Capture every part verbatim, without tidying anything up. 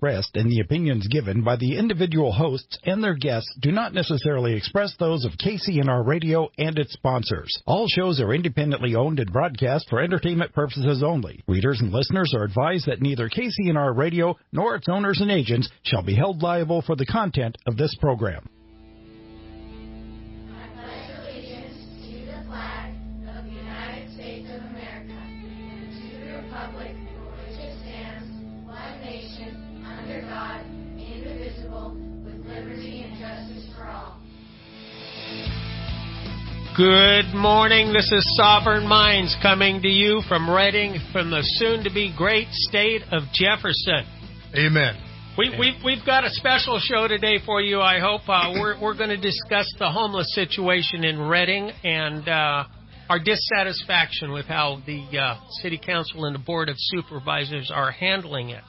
expressed and the opinions given by the individual hosts and their guests do not necessarily express those of K C N R Radio and its sponsors. All shows are independently owned and broadcast for entertainment purposes only. Readers and listeners are advised that neither K C N R Radio nor its owners and agents shall be held liable for the content of this program. Good morning. This is Sovereign Minds coming to you from Reading, from the soon-to-be great state of Jefferson. Amen. We, Amen. We've, we've got a special show today for you, I hope. Uh, we're we're going to discuss the homeless situation in Reading and uh, our dissatisfaction with how the uh, City Council and the Board of Supervisors are handling it.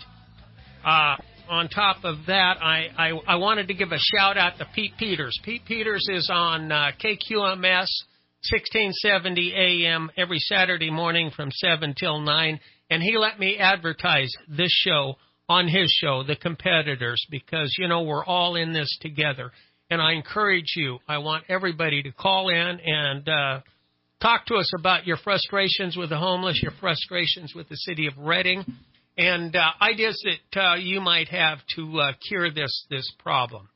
Uh On top of that, I, I, I wanted to give a shout-out to Pete Peters. Pete Peters is on uh, K Q M S, sixteen seventy A M, every Saturday morning from seven till nine, and he let me advertise this show on his show, The Competitors, because, you know, we're all in this together. And I encourage you, I want everybody to call in and uh, talk to us about your frustrations with the homeless, your frustrations with the city of Reading, and uh, ideas that uh, you might have to uh, cure this this problem.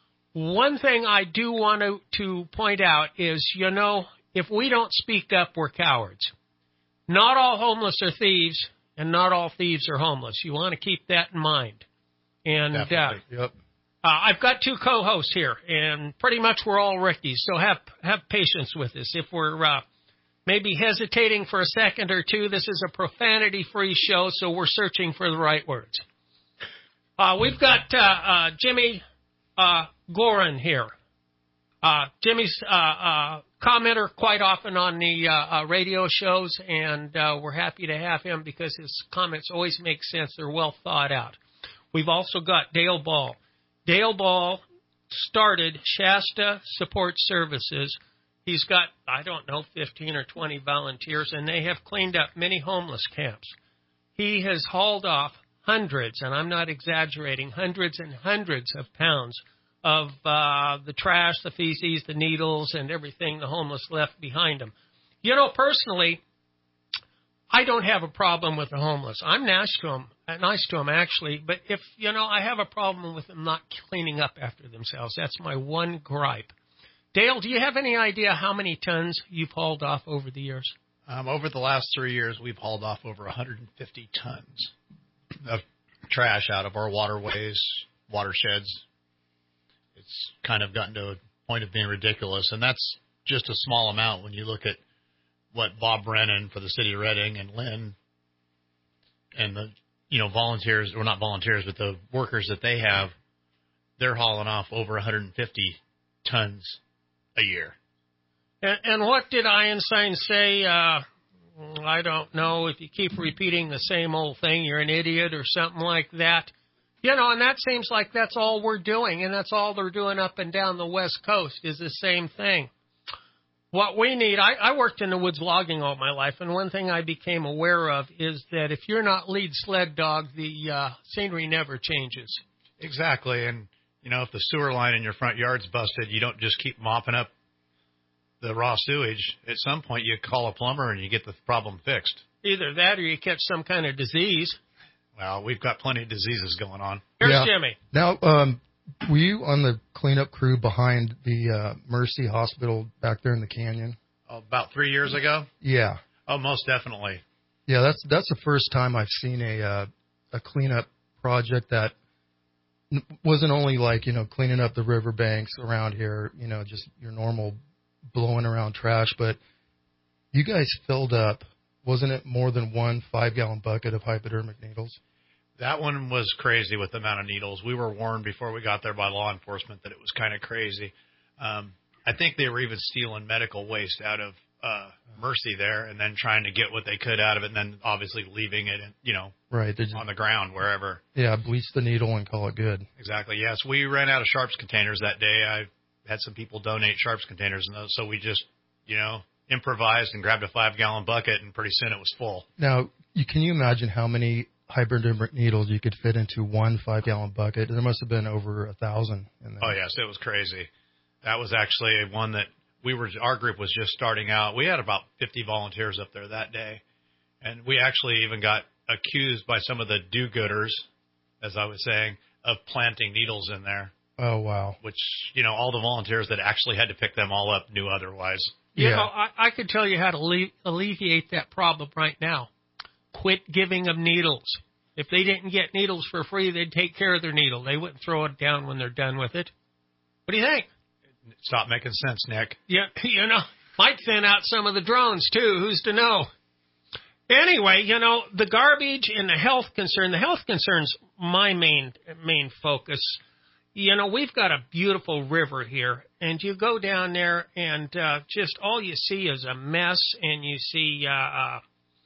One thing I do want to, to point out is, you know, if we don't speak up, we're cowards. Not all homeless are thieves, and not all thieves are homeless. You want to keep that in mind. And uh, yep. uh, I've got two co-hosts here, and pretty much we're all rookies, so have have patience with us. If we're uh, maybe hesitating for a second or two, this is a profanity-free show, so we're searching for the right words. Uh, we've got uh, uh, Jimmy uh, Gorin here. Uh, Jimmy's uh, uh, commenter quite often on the uh, uh, radio shows, and uh, we're happy to have him because his comments always make sense. They're well thought out. We've also got Dale Ball. Dale Ball started Shasta Support Services. He's got, I don't know, fifteen or twenty volunteers, and they have cleaned up many homeless camps. He has hauled off hundreds, and I'm not exaggerating, hundreds and hundreds of pounds of uh, the trash, the feces, the needles, and everything the homeless left behind them. You know, personally, I don't have a problem with the homeless. I'm nice to them, nice to them actually, but if, you know, I have a problem with them not cleaning up after themselves. That's my one gripe. Dale, do you have any idea how many tons you've hauled off over the years? Um, over the last three years, we've hauled off over one hundred fifty tons of trash out of our waterways, watersheds. It's kind of gotten to a point of being ridiculous, and that's just a small amount when you look at what Bob Brennan for the city of Reading and Lynn and the, you know, volunteers, or not volunteers, but the workers that they have, they're hauling off over one hundred fifty tons a year. And, and what did Einstein say? Uh, I don't know. If you keep repeating the same old thing, you're an idiot or something like that. You know, and that seems like that's all we're doing, and that's all they're doing up and down the West Coast is the same thing. What we need, I, I worked in the woods logging all my life, and one thing I became aware of is that if you're not lead sled dog, the uh, scenery never changes. Exactly, and you know, if the sewer line in your front yard's busted, you don't just keep mopping up the raw sewage. At some point, you call a plumber and you get the problem fixed. Either that or you catch some kind of disease. Well, we've got plenty of diseases going on. Here's yeah. Jimmy. Now, um, were you on the cleanup crew behind the uh, Mercy Hospital back there in the canyon? Oh, about three years ago? Yeah. Oh, most definitely. Yeah, that's that's the first time I've seen a uh, a cleanup project that wasn't only like, you know, cleaning up the riverbanks around here, you know, just your normal blowing around trash, but you guys filled up, wasn't it more than one five-gallon bucket of hypodermic needles? That one was crazy with the amount of needles. We were warned before we got there by law enforcement that it was kind of crazy. Um, I think they were even stealing medical waste out of uh, Mercy there and then trying to get what they could out of it and then obviously leaving it, in, you know, right, just, on the ground wherever. Yeah, bleach the needle and call it good. Exactly, yes. We ran out of Sharps containers that day. I had some people donate Sharps containers, and those, so we just, you know, improvised and grabbed a five-gallon bucket, and pretty soon it was full. Now, you, can you imagine how many hypodermic needles you could fit into one five-gallon bucket. There must have been over a thousand in there. Oh, yes, it was crazy. That was actually one that we were, our group was just starting out. We had about fifty volunteers up there that day, and we actually even got accused by some of the do-gooders, as I was saying, of planting needles in there. Oh, wow. Which, you know, all the volunteers that actually had to pick them all up knew otherwise. You Yeah. know, I, I could tell you how to le- alleviate that problem right now. Quit giving them needles. If they didn't get needles for free, they'd take care of their needle. They wouldn't throw it down when they're done with it. What do you think? Stop making sense, Nick. Yeah, you know, might thin out some of the drones, too. Who's to know? Anyway, you know, the garbage and the health concern, the health concern's my main main focus. You know, we've got a beautiful river here, and you go down there, and uh, just all you see is a mess, and you see uh, uh,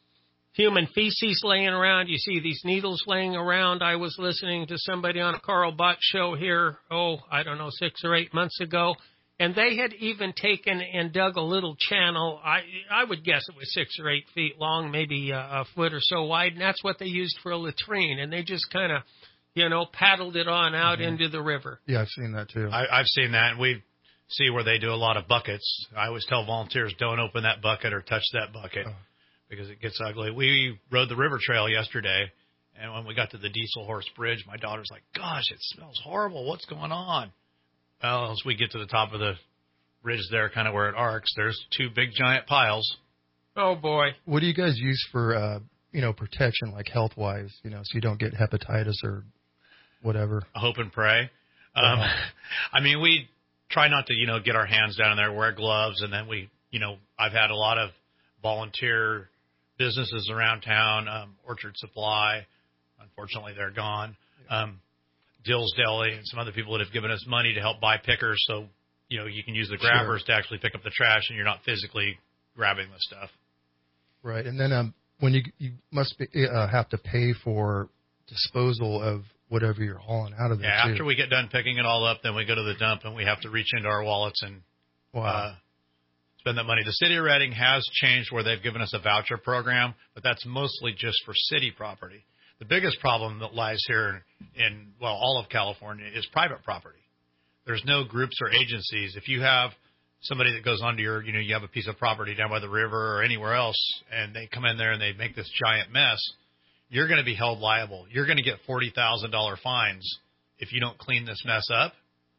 human feces laying around. You see these needles laying around. I was listening to somebody on a Carl Bott show here, oh, I don't know, six or eight months ago, and they had even taken and dug a little channel. I I would guess it was six or eight feet long, maybe a, a foot or so wide, and that's what they used for a latrine, and they just kind of, you know, paddled it on out mm-hmm. into the river. Yeah, I've seen that too. I, I've seen that, and we see where they do a lot of buckets. I always tell volunteers, don't open that bucket or touch that bucket oh. because it gets ugly. We rode the river trail yesterday, and when we got to the Diesel Horse Bridge, my daughter's like, gosh, it smells horrible. What's going on? Well, as we get to the top of the ridge there, kind of where it arcs, there's two big giant piles. Oh, boy. What do you guys use for, uh, you know, protection, like health-wise, you know, so you don't get hepatitis or whatever? Hope and pray. Um, uh-huh. I mean, we try not to, you know, get our hands down in there, wear gloves, and then we, you know, I've had a lot of volunteer businesses around town, um, Orchard Supply. Unfortunately, they're gone. Um, Dill's Deli and some other people that have given us money to help buy pickers so, you know, you can use the grabbers sure. to actually pick up the trash and you're not physically grabbing the stuff. Right. And then um, when you you must be, uh, have to pay for disposal of whatever you're hauling out of there, Yeah, too. After we get done picking it all up, then we go to the dump and we have to reach into our wallets and wow. uh, spend that money. The city of Redding has changed where they've given us a voucher program, but that's mostly just for city property. The biggest problem that lies here in, well, all of California is private property. There's no groups or agencies. If you have somebody that goes onto your, you know, you have a piece of property down by the river or anywhere else, and they come in there and they make this giant mess, you're going to be held liable. You're going to get forty thousand dollars fines if you don't clean this mess up.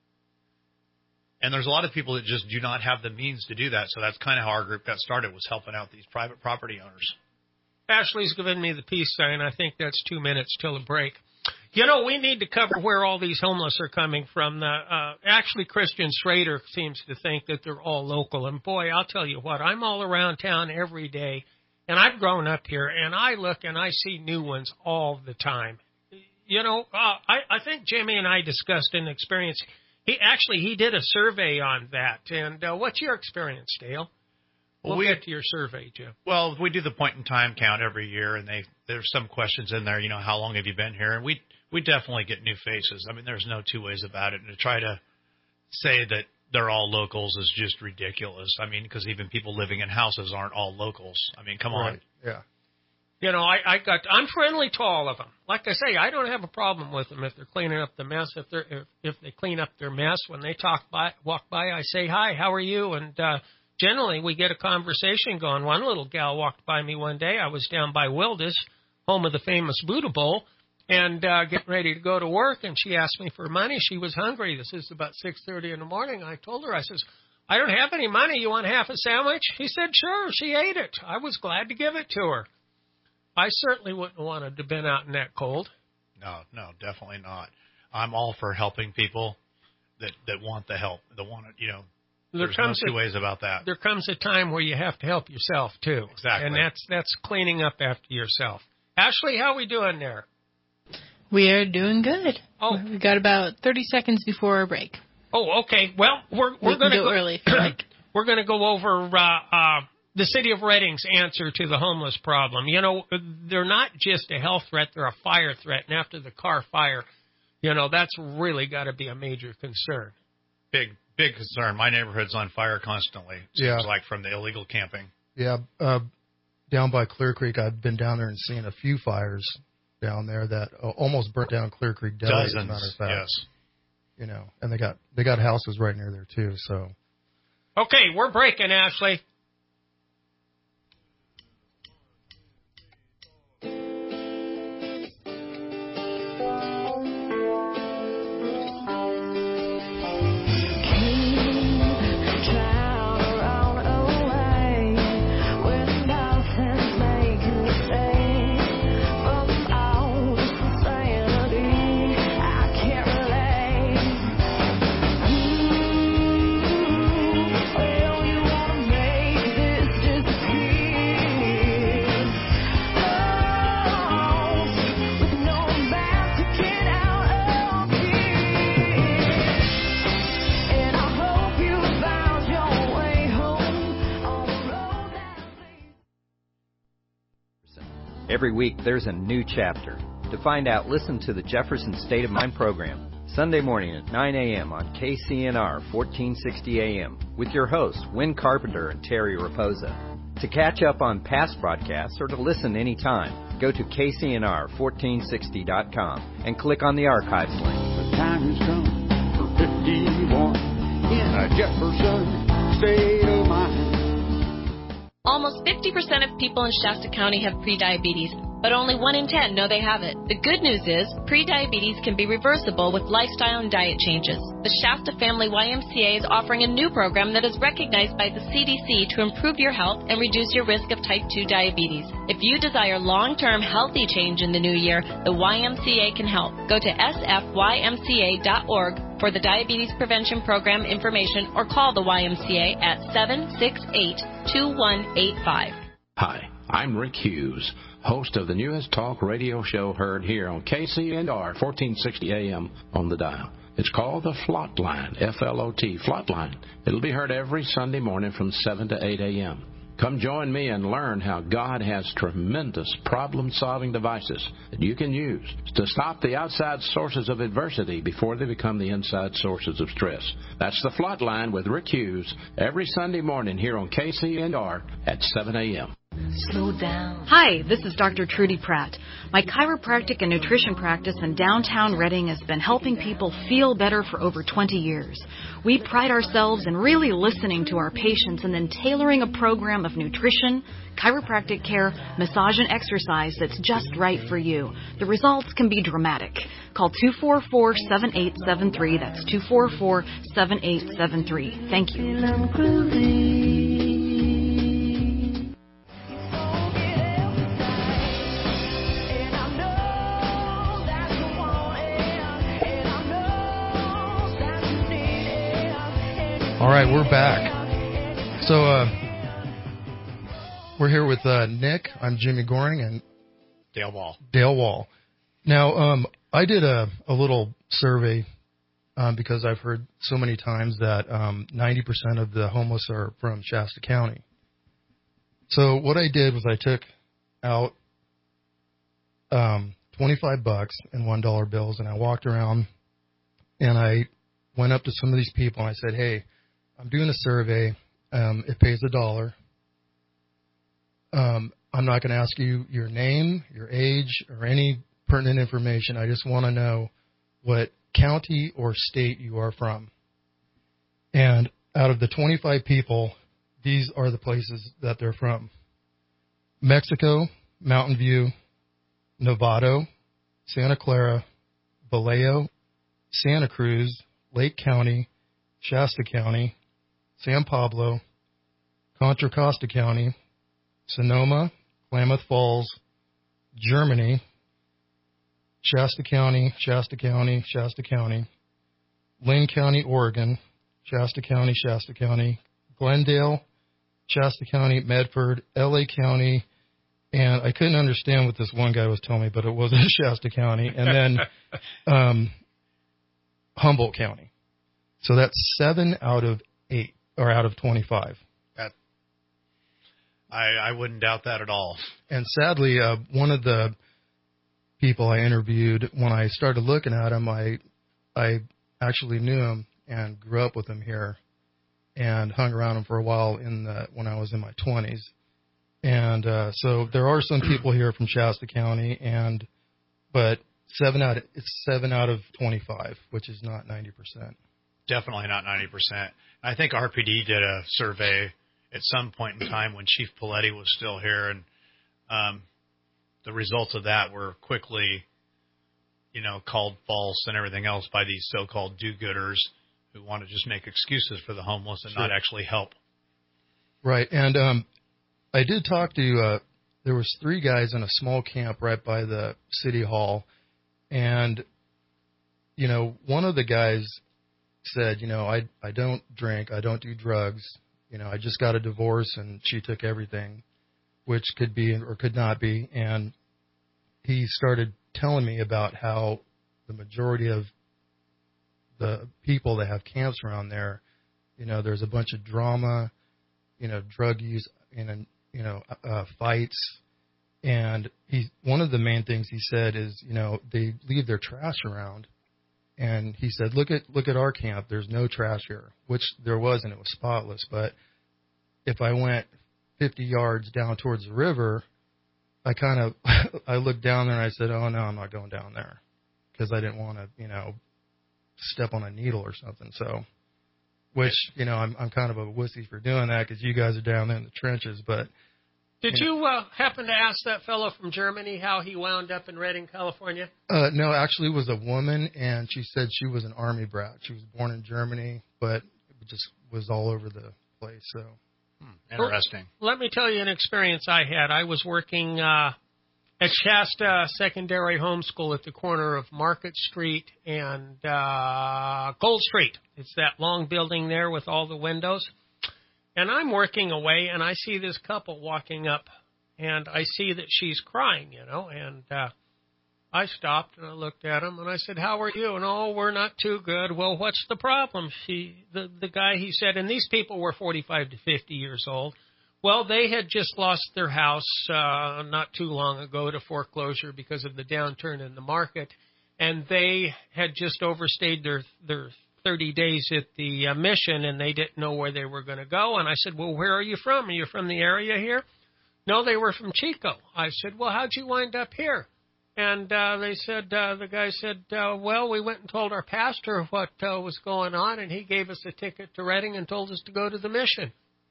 And there's a lot of people that just do not have the means to do that. So that's kind of how our group got started, was helping out these private property owners. Ashley's given me the peace sign. I think that's two minutes till a break. You know, we need to cover where all these homeless are coming from. The, uh, actually, Christian Schrader seems to think that they're all local. And, boy, I'll tell you what, I'm all around town every day, and I've grown up here, and I look and I see new ones all the time. You know, uh, I, I think Jimmy and I discussed an experience. He actually, he did a survey on that. And uh, what's your experience, Dale? We'll we, get to your survey, Jim. Well, we do the point-in-time count every year, and they there's some questions in there, you know, how long have you been here? And we we definitely get new faces. I mean, there's no two ways about it. And to try to say that they're all locals is just ridiculous. I mean, because even people living in houses aren't all locals. I mean, come right. on. Yeah. You know, I, I got I'm friendly to all of them. Like I say, I don't have a problem with them if they're cleaning up the mess. If they're if, if they clean up their mess, when they talk by walk by, I say hi, how are you? And uh, generally, we get a conversation going. One little gal walked by me one day. I was down by Wildis, home of the famous Buddha Bowl, and uh, getting ready to go to work, and she asked me for money. She was hungry. This is about six thirty in the morning. I told her, I says, I don't have any money. You want half a sandwich? He said, sure. She ate it. I was glad to give it to her. I certainly wouldn't have wanted to have been out in that cold. No, no, definitely not. I'm all for helping people that, that want the help, that want it, you know. There There's comes no two a, ways about that. There comes a time where you have to help yourself, too. Exactly. And that's that's cleaning up after yourself. Ashley, how are we doing there? We are doing good. Oh. We got about thirty seconds before our break. Oh, okay. Well, we're we're we going to go, go early. If you like. We're going to go over uh, uh, the city of Redding's answer to the homeless problem. You know, they're not just a health threat; they're a fire threat. And after the Carr fire, you know, that's really got to be a major concern. Big, big concern. My neighborhood's on fire constantly. Seems yeah. like from the illegal camping. Yeah. Uh, down by Clear Creek, I've been down there and seen a few fires down there that uh, almost burnt down Clear Creek Deli. Dozens, as a matter of fact. yes. You know, and they got they got houses right near there too. So. Okay, we're breaking, Ashley. Every week, there's a new chapter. To find out, listen to the Jefferson State of Mind program, Sunday morning at nine a.m. on K C N R fourteen sixty A M, with your hosts, Win Carpenter and Terry Raposa. To catch up on past broadcasts or to listen anytime, go to K C N R fourteen sixty dot com and click on the archives link. The time has come for fifty-one in a Jefferson State of Mind. Almost fifty percent of people in Shasta County have prediabetes, but only one in ten know they have it. The good news is prediabetes can be reversible with lifestyle and diet changes. The Shasta Family Y M C A is offering a new program that is recognized by the C D C to improve your health and reduce your risk of type two diabetes. If you desire long-term healthy change in the new year, the Y M C A can help. Go to S F Y M C A dot org for the Diabetes Prevention Program information or call the Y M C A at seven six eight, two one eight five. Hi, I'm Rick Hughes, host of the newest talk radio show heard here on K C N R fourteen sixty A M on the dial. It's called the Flot Line, F L O T, Flot Line. It'll be heard every Sunday morning from seven to eight A M Come join me and learn how God has tremendous problem-solving devices that you can use to stop the outside sources of adversity before they become the inside sources of stress. That's the Flot Line with Rick Hughes every Sunday morning here on K C N R at seven A M Slow down. Hi, this is Doctor Trudy Pratt. My chiropractic and nutrition practice in downtown Reading has been helping people feel better for over twenty years. We pride ourselves in really listening to our patients and then tailoring a program of nutrition, chiropractic care, massage, and exercise that's just right for you. The results can be dramatic. Call two four four, seven eight seven three. That's two four four, seven eight seven three. Thank you. All right, we're back. So uh, we're here with uh, Nick. I'm Jimmy Goring and Dale Wall. Dale Wall. Now, um, I did a, a little survey um, because I've heard so many times that um, ninety percent of the homeless are from Shasta County. So what I did was I took out um, twenty-five bucks and one dollar bills, and I walked around and I went up to some of these people and I said, hey, I'm doing a survey. Um, it pays a dollar. Um, I'm not going to ask you your name, your age, or any pertinent information. I just want to know what county or state you are from. And out of the twenty-five people, these are the places that they're from: Mexico, Mountain View, Novato, Santa Clara, Vallejo, Santa Cruz, Lake County, Shasta County, San Pablo, Contra Costa County, Sonoma, Klamath Falls, Germany, Shasta County, Shasta County, Shasta County, Lane County, Oregon, Shasta County, Shasta County, Glendale, Shasta County, Medford, L A County, and I couldn't understand what this one guy was telling me, but it was Shasta County, and then um, Humboldt County. So that's seven out of eight, or out of twenty-five. That, I, I wouldn't doubt that at all. And sadly, uh, one of the people I interviewed, when I started looking at him, I I actually knew him and grew up with him here and hung around him for a while in the, when I was in my twenties. And uh, so there are some people here from Shasta County, and but seven out of, it's seven out of twenty-five, which is not ninety percent. Definitely not ninety percent. I think R P D did a survey at some point in time when Chief Paletti was still here, and um, the results of that were quickly, you know, called false and everything else by these so-called do-gooders who want to just make excuses for the homeless and Sure. not actually help. Right, and um, I did talk to, uh, there was three guys in a small camp right by the city hall, and, you know, one of the guys said, you know, I, I don't drink, I don't do drugs, you know, I just got a divorce and she took everything, which could be or could not be, and he started telling me about how the majority of the people that have camps around there, you know, there's a bunch of drama, you know, drug use, and, you know, uh, fights. And he, one of the main things he said is, you know, they leave their trash around. And he said, look at, look at our camp. There's no trash here, which there was, and it was spotless. But if I went fifty yards down towards the river, I kind of, I looked down there and I said, oh no, I'm not going down there, because I didn't want to, you know, step on a needle or something. So, which, you know, I'm I'm kind of a wussy for doing that, because you guys are down there in the trenches. But did you, you know, uh, happen to ask that fellow from Germany how he wound up in Redding, California? Uh, no, actually, it was a woman, and she said she was an Army brat. She was born in Germany, but it just was all over the place. So hmm, interesting. Well, let me tell you an experience I had. I was working uh, at Shasta Secondary Homeschool at the corner of Market Street and uh, Gold Street. It's that long building there with all the windows. And I'm working away, and I see this couple walking up, and I see that she's crying, you know, and uh, I stopped and I looked at him, and I said, how are you? And, oh, we're not too good. Well, what's the problem? She, the, the guy, he said, and these people were forty-five to fifty years old. Well, they had just lost their house uh, not too long ago to foreclosure because of the downturn in the market, and they had just overstayed their their thirty days at the uh, mission, and they didn't know where they were going to go. And I said, well, where are you from? Are you from the area here? No, they were from Chico. I said, well, how'd you wind up here? And uh, they said, uh, the guy said, uh, well, we went and told our pastor what uh, was going on, and he gave us a ticket to Redding and told us to go to the mission.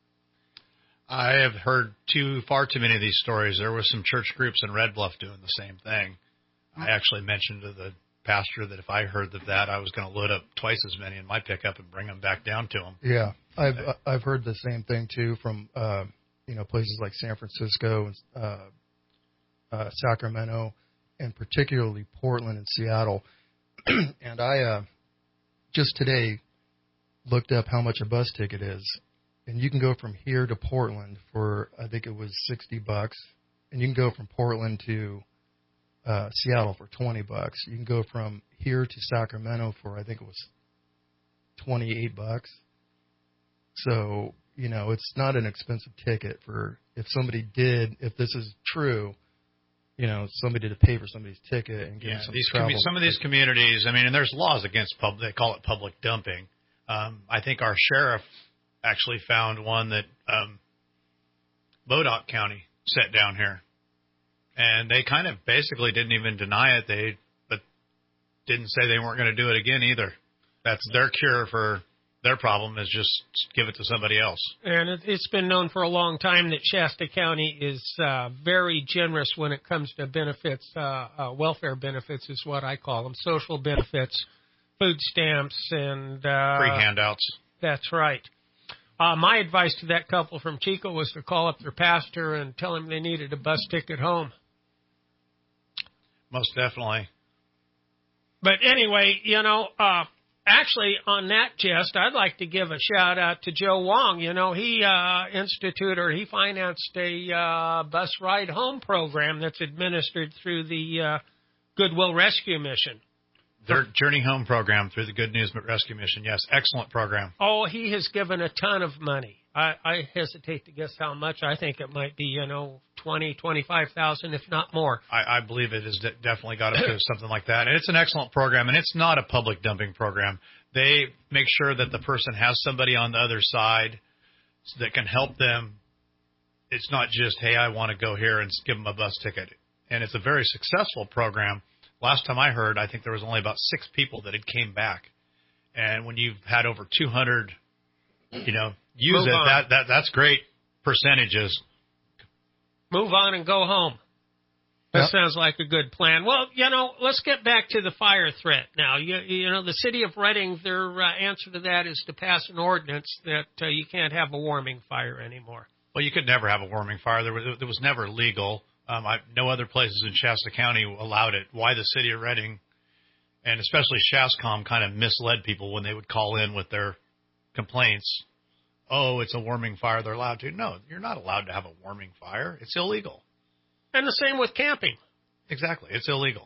I have heard too far too many of these stories. There were some church groups in Red Bluff doing the same thing. I actually mentioned to the pastor that if I heard of that, I was going to load up twice as many in my pickup and bring them back down to him. Yeah, I've I've heard the same thing too from uh, you know, places like San Francisco and uh, uh, Sacramento, and particularly Portland and Seattle. And I uh, just today looked up how much a bus ticket is, and you can go from here to Portland for, I think it was sixty bucks, and you can go from Portland to Uh, Seattle for twenty bucks. You can go from here to Sacramento for, I think it was twenty-eight bucks. So, you know, it's not an expensive ticket for, if somebody did, if this is true, you know, somebody to pay for somebody's ticket and give yeah, them some these travel. commu- some of these communities, I mean, and there's laws against public, they call it public dumping. Um, I think our sheriff actually found one that um, Modoc County set down here. And they kind of basically didn't even deny it. They, but didn't say they weren't going to do it again either. That's their cure for their problem, is just give it to somebody else. And it, it's been known for a long time that Shasta County is uh, very generous when it comes to benefits. Uh, uh, welfare benefits is what I call them. Social benefits, food stamps, and uh, free handouts. That's right. Uh, my advice to that couple from Chico was to call up their pastor and tell him they needed a bus ticket home. Most definitely. But anyway, you know, uh, actually on that jest, I'd like to give a shout out to Joe Wong. You know, he uh, instituted or he financed a uh, bus ride home program that's administered through the uh, Goodwill Rescue Mission. Their Journey Home program through the Good News Rescue Mission. Yes, excellent program. Oh, he has given a ton of money. I, I hesitate to guess how much. I think it might be, you know, twenty, twenty-five thousand, if not more. I, I believe it has de- definitely got up to something like that. And it's an excellent program, and it's not a public dumping program. They make sure that the person has somebody on the other side that can help them. It's not just, hey, I want to go here and give them a bus ticket. And it's a very successful program. last time I heard, I think there was only about six people that had came back. And when you've had over two hundred, you know, use Move it, on. that, that that's great percentages. Move on and go home. That Yep. sounds like a good plan. Well, you know, let's get back to the fire threat now. You, you know, the city of Reading, their uh, answer to that is to pass an ordinance that uh, you can't have a warming fire anymore. Well, you could never have a warming fire. There was, it was never legal. Um, I, no other places in Shasta County allowed it. Why the city of Reading, and especially SHASCOM, kind of misled people when they would call in with their complaints. Oh, it's a warming fire. They're allowed to. No, you're not allowed to have a warming fire. It's illegal. And the same with camping. Exactly. It's illegal.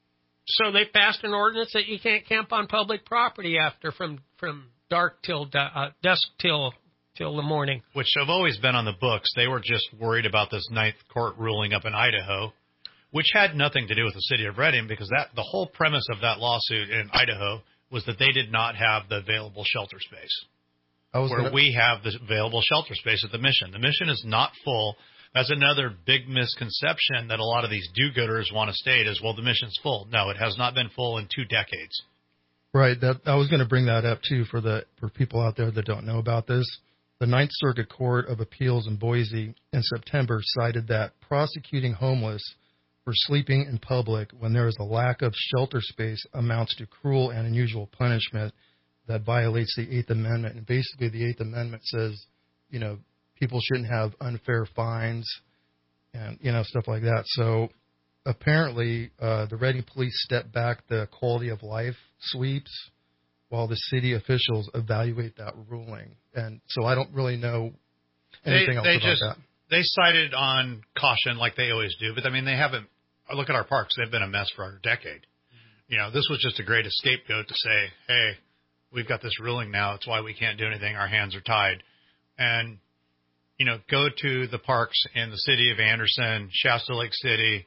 So they passed an ordinance that you can't camp on public property after from, from dark till du- uh, dusk till till the morning. Which have always been on the books. They were just worried about this Ninth Court ruling up in Idaho, which had nothing to do with the city of Reading, because that the whole premise of that lawsuit in Idaho was that they did not have the available shelter space. I was where gonna, we have the available shelter space at the Mission. The Mission is not full. That's another big misconception that a lot of these do-gooders want to state is, well, the Mission's full. No, it has not been full in two decades. Right. That I was going to bring that up too for the for people out there that don't know about this. The Ninth Circuit Court of Appeals in Boise in September cited that prosecuting homeless for sleeping in public when there is a lack of shelter space amounts to cruel and unusual punishment that violates the Eighth Amendment. And basically, the Eighth Amendment says, you know, people shouldn't have unfair fines and, you know, stuff like that. So apparently, uh, the Reading police stepped back the quality of life sweeps while the city officials evaluate that ruling. And so I don't really know anything they, else they about just, that. They cited on caution like they always do, but I mean, they haven't. Look at our parks. They've been a mess for a decade. You know, this was just a great scapegoat to say, hey, we've got this ruling now. It's why we can't do anything. Our hands are tied. And, you know, go to the parks in the city of Anderson, Shasta Lake City.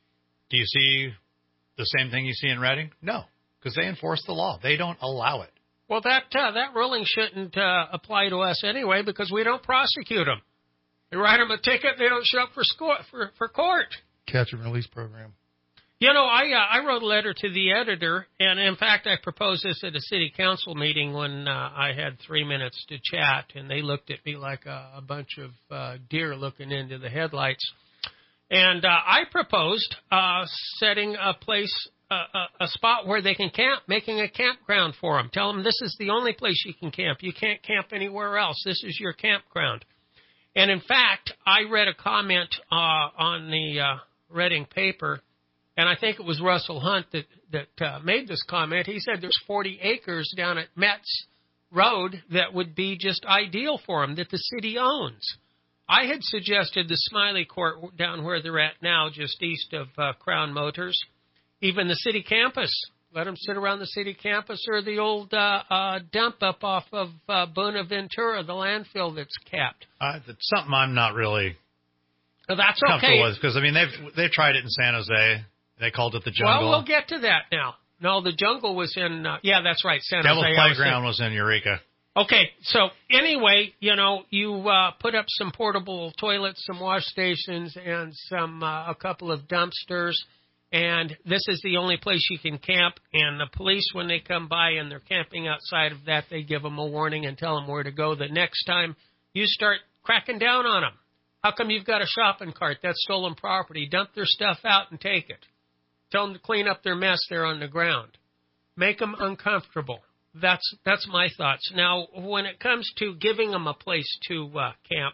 Do you see the same thing you see in Reading? No, because they enforce the law. They don't allow it. Well, that uh, that ruling shouldn't uh, apply to us anyway because we don't prosecute them. They write them a ticket. They don't show up for, sco- for, for court. Catch and release program. You know, I uh, I wrote a letter to the editor, and in fact, I proposed this at a city council meeting when uh, I had three minutes to chat, and they looked at me like a, a bunch of uh, deer looking into the headlights. And uh, I proposed uh, setting a place, uh, a, a spot where they can camp, making a campground for them. Tell them this is the only place you can camp. You can't camp anywhere else. This is your campground. And in fact, I read a comment uh, on the uh, Reading paper. And I think it was Russell Hunt that, that uh, made this comment. He said there's forty acres down at Metz Road that would be just ideal for them, that the city owns. I had suggested the Smiley Court down where they're at now, just east of uh, Crown Motors, even the city campus. Let them sit around the city campus or the old uh, uh, dump up off of uh, Bonaventura, the landfill that's capped. Uh, it's something I'm not really well, that's comfortable okay. with because, I mean, they've, they've tried it in San Jose. They called it the jungle. Well, we'll get to that now. No, the jungle was in, uh, yeah, that's right, San Devil's Jose. Playground was in Eureka. Okay, so anyway, you know, you uh, put up some portable toilets, some wash stations, and some uh, a couple of dumpsters, and this is the only place you can camp. And the police, when they come by and they're camping outside of that, they give them a warning and tell them where to go. The next time you start cracking down on them. How come you've got a shopping cart? That's stolen property. Dump their stuff out and take it. Tell them to clean up their mess there on the ground. Make them uncomfortable. That's that's my thoughts. Now, when it comes to giving them a place to uh, camp,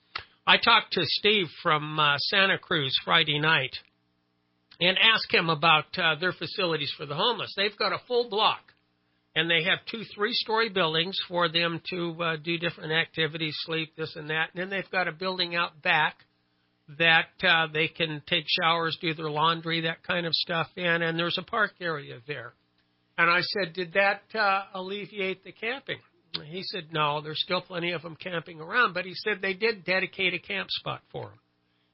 I talked to Steve from uh, Santa Cruz Friday night and asked him about uh, their facilities for the homeless. They've got a full block, and they have two three-story buildings for them to uh, do different activities, sleep, this and that. And then they've got a building out back that uh, they can take showers, do their laundry, that kind of stuff in, and there's a park area there. And I said, did that uh, alleviate the camping? And he said, no, there's still plenty of them camping around, but he said they did dedicate a camp spot for them.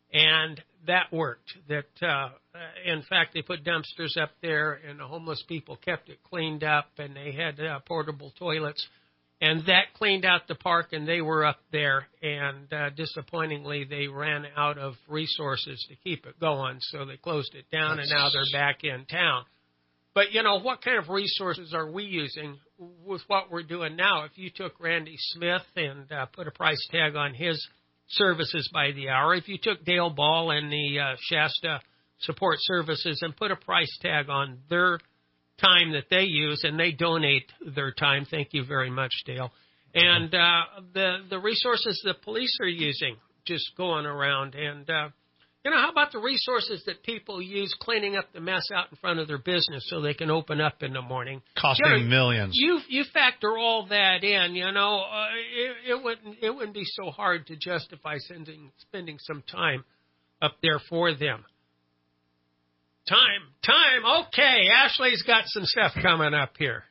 And that worked. That uh, in fact, they put dumpsters up there, and the homeless people kept it cleaned up, and they had uh, portable toilets. And that cleaned out the park, and they were up there. And uh, disappointingly, they ran out of resources to keep it going, so they closed it down, and now they're back in town. But, you know, what kind of resources are we using with what we're doing now? If you took Randy Smith and uh, put a price tag on his services by the hour, if you took Dale Ball and the uh, Shasta Support Services and put a price tag on their time that they use, and they donate their time, thank you very much, Dale, and uh, the, the resources the police are using just going around, and uh, you know, how about the resources that people use cleaning up the mess out in front of their business so they can open up in the morning? Costing you know, millions. You you factor all that in, you know, uh, it, it wouldn't it wouldn't be so hard to justify sending spending some time up there for them. Time, time. Okay, Ashley's got some stuff coming up here.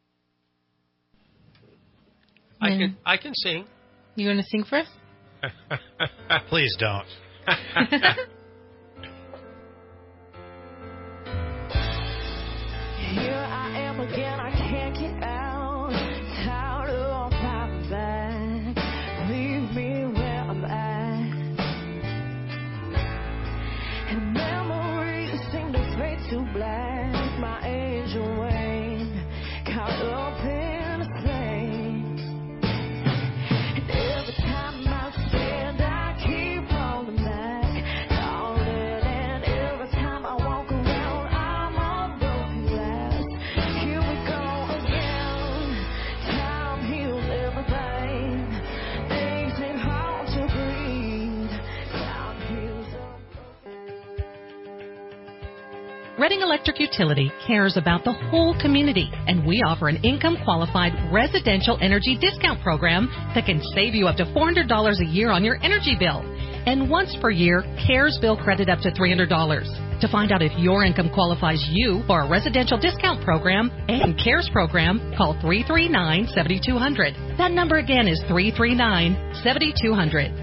I Mm. can I can sing. You going to sing for us? Please don't. Here I am again, I can't get out. Tired of my back. Leave me where I'm at. And memories seem to fade to black. My angel wing caught up in a flame. And every time I stand, I keep falling back, darling. And every time I walk around, I'm on broken glass. Here we go again. Time heals everything. Makes it hard to breathe. Time heals everything. Reading Electric Utility cares about the whole community, and we offer an income-qualified residential energy discount program that can save you up to four hundred dollars a year on your energy bill. And once per year, CARES bill credit up to three hundred dollars. To find out if your income qualifies you for a residential discount program and CARES program, call three three nine, seven two zero zero. That number again is three three nine, seven two zero zero.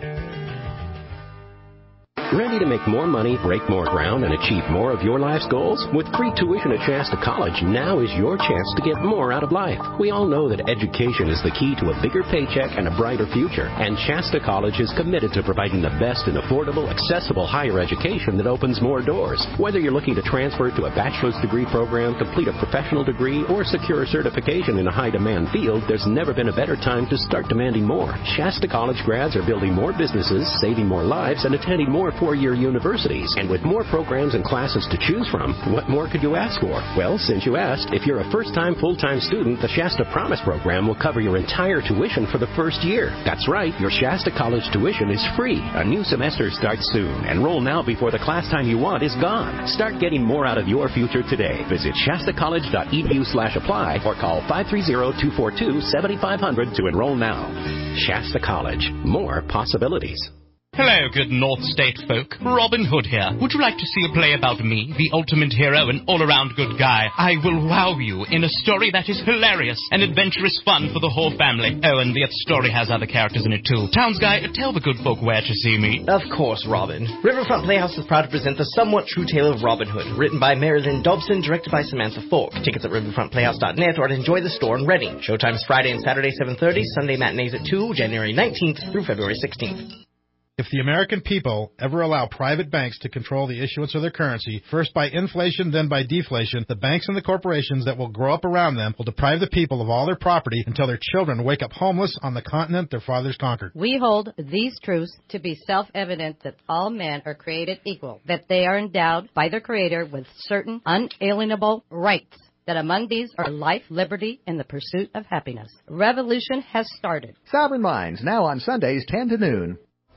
Ready to make more money, break more ground, and achieve more of your life's goals? With free tuition at Shasta College, now is your chance to get more out of life. We all know that education is the key to a bigger paycheck and a brighter future, and Shasta College is committed to providing the best in affordable, accessible higher education that opens more doors. Whether you're looking to transfer to a bachelor's degree program, complete a professional degree, or secure a certification in a high-demand field, there's never been a better time to start demanding more. Shasta College grads are building more businesses, saving more lives, and attending more four-year universities. And with more programs and classes to choose from, what more could you ask for? Well, since you asked, if you're a first-time full-time student, the Shasta Promise program will cover your entire tuition for the first year. That's right, your Shasta College tuition is free. A new semester starts soon. Enroll now before the class time you want is gone. Start getting more out of your future today. Visit shasta college dot e d u slash apply or call five three zero, two four two, seven five zero zero to enroll now. Shasta College. More possibilities. Hello, good North State folk. Robin Hood here. Would you like to see a play about me, the ultimate hero and all-around good guy? I will wow you in a story that is hilarious and adventurous fun for the whole family. Oh, and the story has other characters in it too. Towns guy, tell the good folk where to see me. Of course, Robin. Riverfront Playhouse is proud to present the somewhat true tale of Robin Hood, written by Marilyn Dobson, directed by Samantha Falk. Tickets at riverfront playhouse dot net or at Enjoy the Store in Reading. Showtimes Friday and Saturday seven thirty, Sunday matinees at two, January nineteenth through February sixteenth. If the American people ever allow private banks to control the issuance of their currency, first by inflation, then by deflation, the banks and the corporations that will grow up around them will deprive the people of all their property until their children wake up homeless on the continent their fathers conquered. We hold these truths to be self-evident that all men are created equal, that they are endowed by their Creator with certain unalienable rights, that among these are life, liberty, and the pursuit of happiness. Revolution has started. Sovereign Minds, now on Sundays, ten to noon.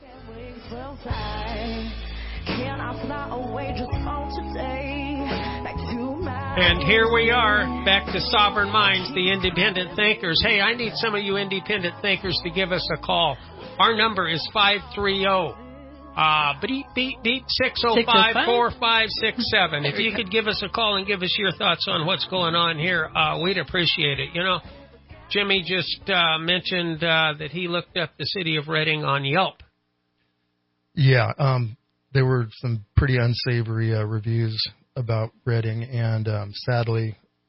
And here we are, back to Sovereign Minds, the independent thinkers. Hey, I need some of you independent thinkers to give us a call. Our number is five three zero, uh, beep, beep, beep, six oh five, four five six seven. If you could give us a call and give us your thoughts on what's going on here, uh, we'd appreciate it. You know, Jimmy just uh, mentioned uh, that he looked up the city of Reading on Yelp. Yeah, um, there were some pretty unsavory uh, reviews about Reading, and um, sadly,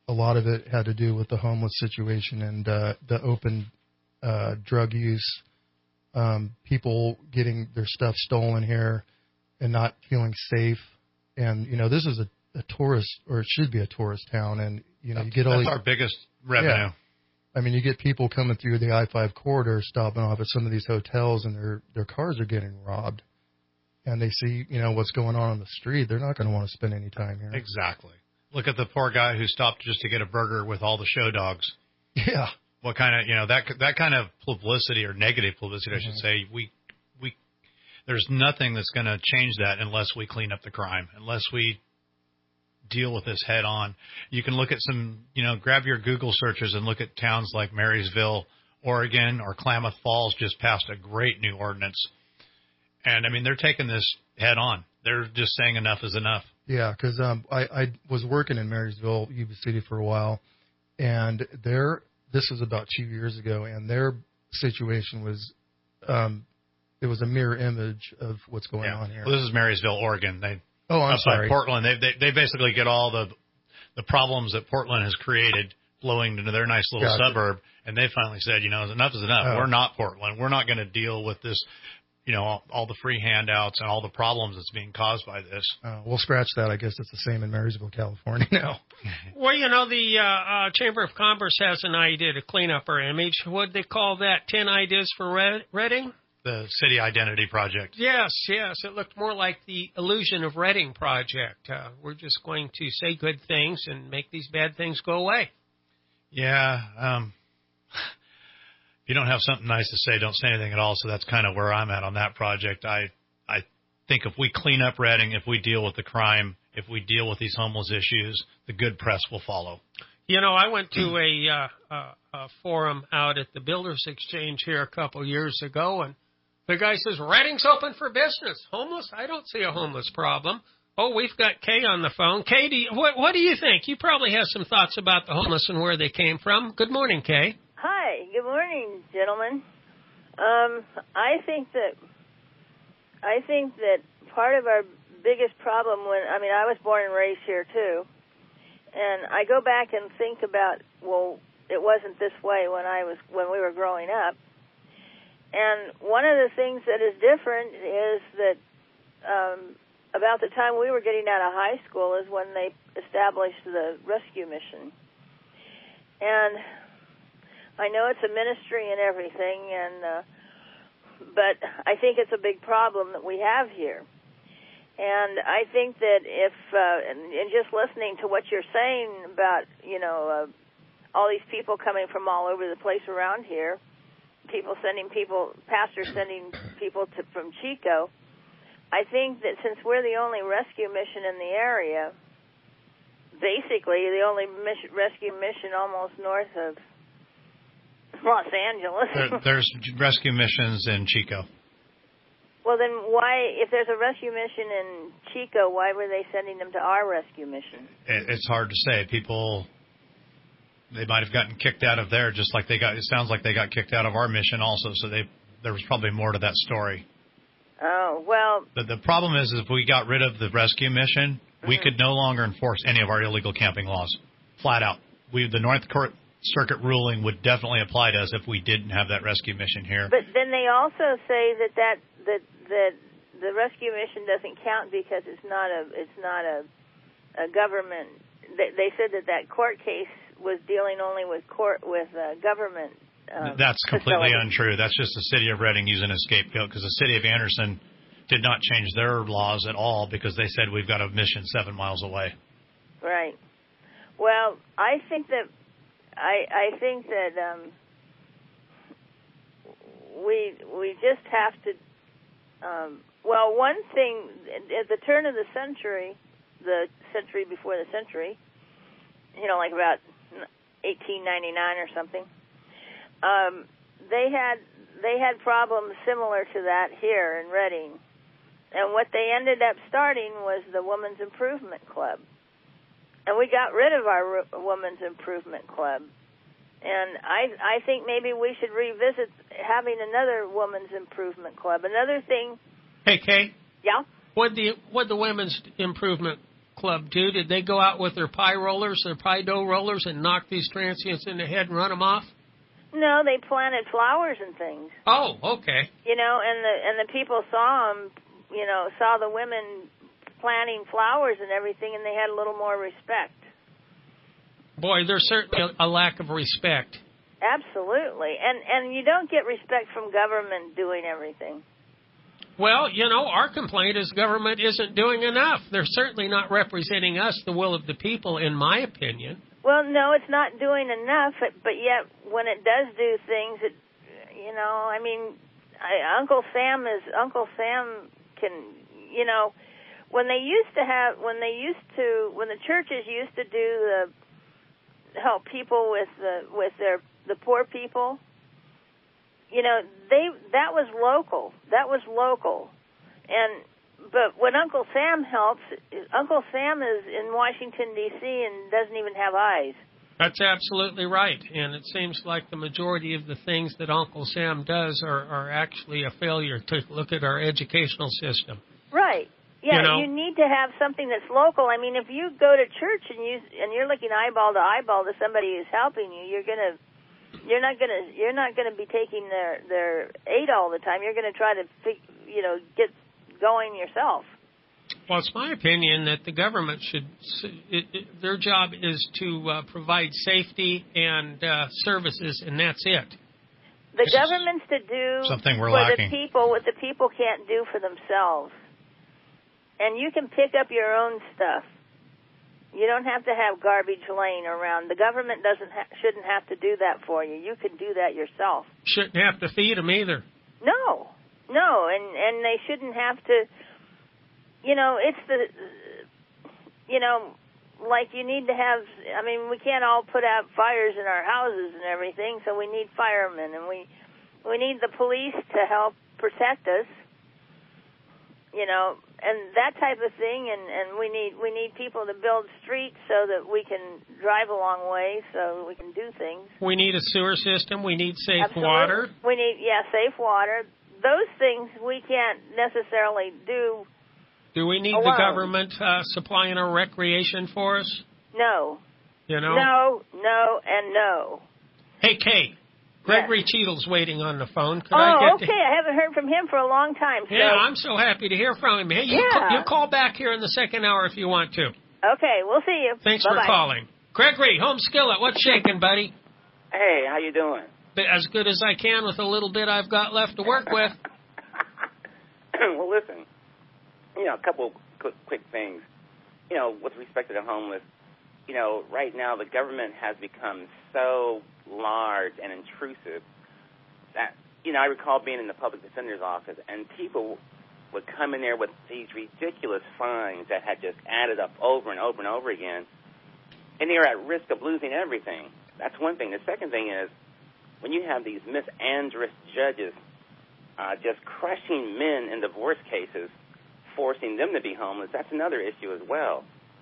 a lot of it had to do with the homeless situation and uh, the open uh, drug use, um, people getting their stuff stolen here and not feeling safe. And, you know, this is a, a tourist, or it should be a tourist town. And, you know, you get all That's these, our biggest revenue. Yeah. I mean, you get people coming through the I five corridor, stopping off at some of these hotels, and their their cars are getting robbed. And they see, you know, what's going on on the street. They're not going to want to spend any time here. Exactly. Look at the poor guy who stopped just to get a burger with all the show dogs. Yeah. What kind of, you know, that that kind of publicity, or negative publicity, Mm-hmm. I should say, we we there's nothing that's going to change that unless we clean up the crime, unless we deal with this head on. You can look at some, you know, grab your Google searches and look at towns like Marysville, Oregon, or Klamath Falls just passed a great new ordinance. And, I mean, they're taking this head on. They're just saying enough is enough. Yeah, because um, I, I was working in Marysville, Yuba City for a while, and their this was about two years ago, and their situation was um, it was a mirror image of what's going Yeah. on here. Well, this is Marysville, Oregon. They Oh, I'm up by sorry. Portland. They, they they basically get all the the problems that Portland has created flowing into their nice little Gotcha. suburb, and they finally said, you know, enough is enough. Oh. We're not Portland. We're not going to deal with this, you know, all, all the free handouts and all the problems that's being caused by this. Uh, we'll scratch that. I guess it's the same in Marysville, California now. Well, you know, the uh, uh, Chamber of Commerce has an idea to clean up our image. What they call that? Ten ideas for Red- Reading? The City Identity Project. Yes, yes. It looked more like the Illusion of Reading project. Uh, we're just going to say good things and make these bad things go away. Yeah. Um, if you don't have something nice to say, don't say anything at all. So that's kind of where I'm at on that project. I I think if we clean up Reading, if we deal with the crime, if we deal with these homeless issues, the good press will follow. You know, I went to a, uh, uh, a forum out at the Builders Exchange here a couple years ago, and the guy says, Reading's open for business. Homeless? I don't see a homeless problem. Oh, we've got Kay on the phone. Kay, do you, what, what do you think? You probably have some thoughts about the homeless and where they came from. Good morning, Kay. Hi. Good morning, gentlemen. Um, I think that I think that part of our biggest problem when I mean I was born and raised here too, and I go back and think about well, it wasn't this way when I was when we were growing up. And one of the things that is different is that um, about the time we were getting out of high school is when they established the rescue mission. And I know it's a ministry and everything, and uh, but I think it's a big problem that we have here. And I think that if, uh, and, and just listening to what you're saying about, you know, uh, all these people coming from all over the place around here, people sending people, pastors sending people to, from Chico, I think that since we're the only rescue mission in the area, basically the only mission, rescue mission almost north of Los Angeles. There, there's rescue missions in Chico. Well, then why, if there's a rescue mission in Chico, why were they sending them to our rescue mission? It, it's hard to say. People, they might have gotten kicked out of there just like they got, it sounds like they got kicked out of our mission also, so they there was probably more to that story. Oh, well. The, the problem is, is if we got rid of the rescue mission, mm-hmm. we could no longer enforce any of our illegal camping laws. Flat out. We, the North Court Circuit ruling would definitely apply to us if we didn't have that rescue mission here. But then they also say that that, that, that the rescue mission doesn't count because it's not a, it's not a, a government. They, they said that that court case was dealing only with court, with uh, government. Um, That's completely facilities. untrue. That's just the city of Reading using a scapegoat because the city of Anderson did not change their laws at all because they said we've got a mission seven miles away. Right. Well, I think that I I think that um, we we just have to. Um, well, one thing at the turn of the century, the century before the century, you know, like about eighteen ninety-nine or something. Um, they had they had problems similar to that here in Reading, and what they ended up starting was the Women's Improvement Club, and we got rid of our Women's Improvement Club, and I I think maybe we should revisit having another Women's Improvement Club. Another thing. Hey, Kay. Yeah. What the what the Women's Improvement club, too? Did they go out with their pie rollers, their pie dough rollers, and knock these transients in the head and run them off? No, they planted flowers and things. Oh, okay. You know, and the and the people saw them, you know, saw the women planting flowers and everything, and they had a little more respect. Boy, there's certainly a lack of respect. Absolutely. And and you don't get respect from government doing everything. Well, you know, our complaint is government isn't doing enough. They're certainly not representing us, the will of the people, in my opinion. Well, no, it's not doing enough, but yet when it does do things, it, you know, I mean, I, Uncle Sam is, Uncle Sam can, you know, when they used to have, when they used to, when the churches used to do the, help people with the, with their, the poor people, you know, they, that was local, that was local, and, but when Uncle Sam helps, Uncle Sam is in Washington, D C and doesn't even have eyes. That's absolutely right. And it seems like the majority of the things that Uncle Sam does are, are actually a failure to look at our educational system. Right. Yeah, you know? You need to have something that's local. I mean, if you go to church and you and you're looking eyeball to eyeball to somebody who's helping you, you're gonna you're not gonna you're not gonna be taking their their aid all the time. You're gonna try to you know get going yourself. Well, it's my opinion that the government should, it, it, their job is to uh, provide safety and uh, services, and that's it. The government's to do something we're for lacking. the people what the people can't do for themselves. And you can pick up your own stuff. You don't have to have garbage laying around. The government doesn't ha- shouldn't have to do that for you. You can do that yourself. Shouldn't have to feed them either. No. No, and, and they shouldn't have to, you know, it's the, you know, like you need to have, I mean, we can't all put out fires in our houses and everything, so we need firemen, and we, we need the police to help protect us, you know, and that type of thing, and, and we need we need people to build streets so that we can drive a long way, so we can do things. We need a sewer system. We need safe Absolutely. water. We need, yeah, safe water. Those things we can't necessarily do. Do we need alone. the government uh, supplying our recreation for us? No. You know? No, no, and no. Hey, Kate. Gregory yes. Cheadle's waiting on the phone. Could oh, I get okay. To... I haven't heard from him for a long time. So... Yeah, I'm so happy to hear from him. Hey, you, yeah. call, you call back here in the second hour if you want to. Okay, we'll see you. Thanks Bye-bye. for calling. Gregory, Home Skillet, what's shaking, buddy? Hey, how you doing? As good as I can with a little bit I've got left to work with. Well, listen, you know, a couple quick, quick things. You know, with respect to the homeless, you know, right now the government has become so large and intrusive that, you know, I recall being in the public defender's office and people would come in there with these ridiculous fines that had just added up over and over and over again, and they were at risk of losing everything. That's one thing. The second thing is when you have these misandrous judges uh, just crushing men in divorce cases, forcing them to be homeless, that's another issue as well.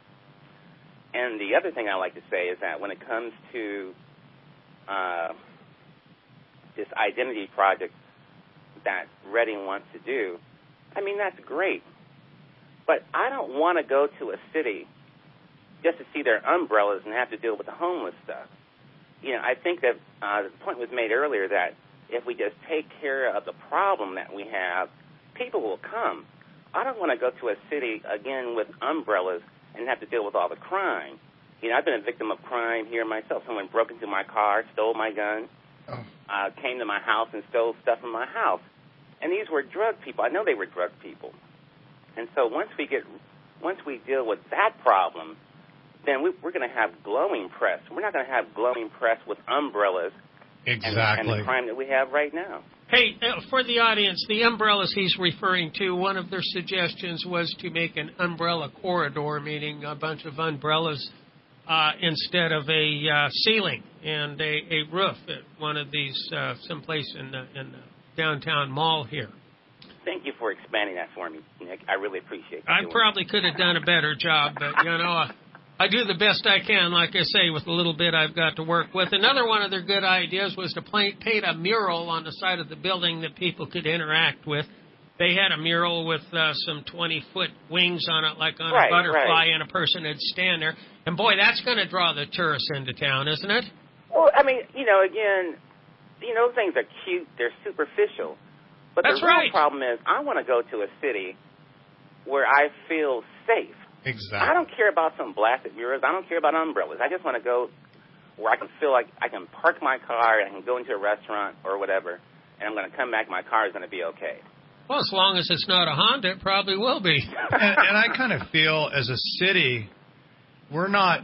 And the other thing I like to say is that when it comes to uh, this identity project that Reading wants to do, I mean, that's great. But I don't want to go to a city just to see their umbrellas and have to deal with the homeless stuff. You know, I think that uh, the point was made earlier that if we just take care of the problem that we have, people will come. I don't want to go to a city, again, with umbrellas and have to deal with all the crime. You know, I've been a victim of crime here myself. Someone broke into my car, stole my gun, oh. uh, came to my house and stole stuff from my house. And these were drug people. I know they were drug people. And so once we get, once we deal with that problem, then we, we're going to have glowing press. We're not going to have glowing press with umbrellas exactly. and, and the crime that we have right now. Hey, uh, for the audience, the umbrellas he's referring to, one of their suggestions was to make an umbrella corridor, meaning a bunch of umbrellas uh, instead of a uh, ceiling and a, a roof at one of these, uh, someplace in the, in the downtown mall here. Thank you for expanding that for me, Nick. I really appreciate it. I probably could have done a better job, but, you know, uh, I do the best I can, like I say, with the little bit I've got to work with. Another one of their good ideas was to paint a mural on the side of the building that people could interact with. they had a mural with uh, some twenty-foot wings on it, like on Right, a butterfly, right. and a person would stand there. And, boy, that's going to draw the tourists into town, isn't it? Well, I mean, you know, again, you know, things are cute. They're superficial. But That's the real right. problem is I want to go to a city where I feel safe. Exactly. I don't care about some blasted murals. I don't care about umbrellas. I just want to go where I can feel like I can park my car and I can go into a restaurant or whatever, and I'm going to come back, my car is going to be okay. Well, as long as it's not a Honda, it probably will be. and, and I kind of feel as a city, we're not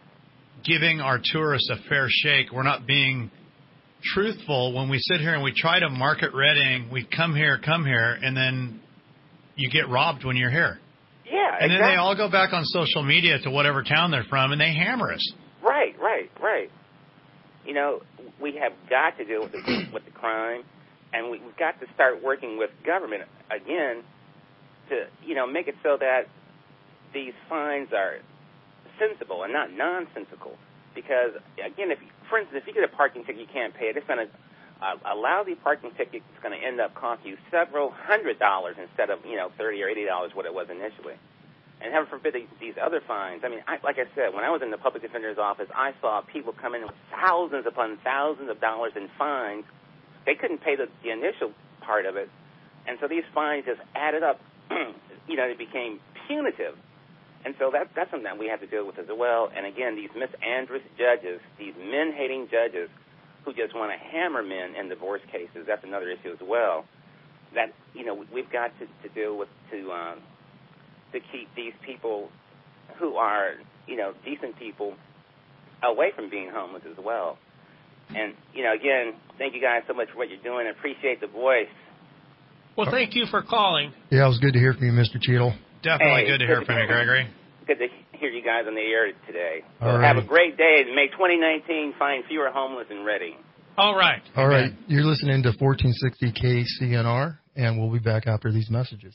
giving our tourists a fair shake. We're not being truthful when we sit here and we try to market Reading. We come here, come here, and then you get robbed when you're here. Yeah, And exactly. then they all go back on social media to whatever town they're from, and they hammer us. Right, right, right. You know, we have got to deal with the, with the crime, and we've got to start working with government again to, you know, make it so that these fines are sensible and not nonsensical. Because, again, if for instance, if you get a parking ticket, you can't pay it, it's going to, uh, a lousy parking ticket is going to end up costing you several hundred dollars instead of, you know, thirty or eighty dollars what it was initially. And heaven forbid these other fines. I mean, I, like I said, when I was in the public defender's office, I saw people come in with thousands upon thousands of dollars in fines. They couldn't pay the, the initial part of it. And so these fines just added up. You know, it became punitive. And so that, that's something that we have to deal with as well. And again, these misandrous judges, these men-hating judges who just want to hammer men in divorce cases, that's another issue as well. That, you know, we've got to, to deal with to um, to keep these people who are, you know, decent people away from being homeless as well. And, you know, again, thank you guys so much for what you're doing. I appreciate the voice. Well, thank you for calling. Yeah, it was good to hear from you, Mister Cheadle. Definitely Hey, good to hear from you, Gregory. Good to hear you guys on the air today. So All have right. a great day, and may twenty nineteen find fewer homeless in Reading. All right. All right, you're listening to fourteen sixty K C N R, and we'll be back after these messages.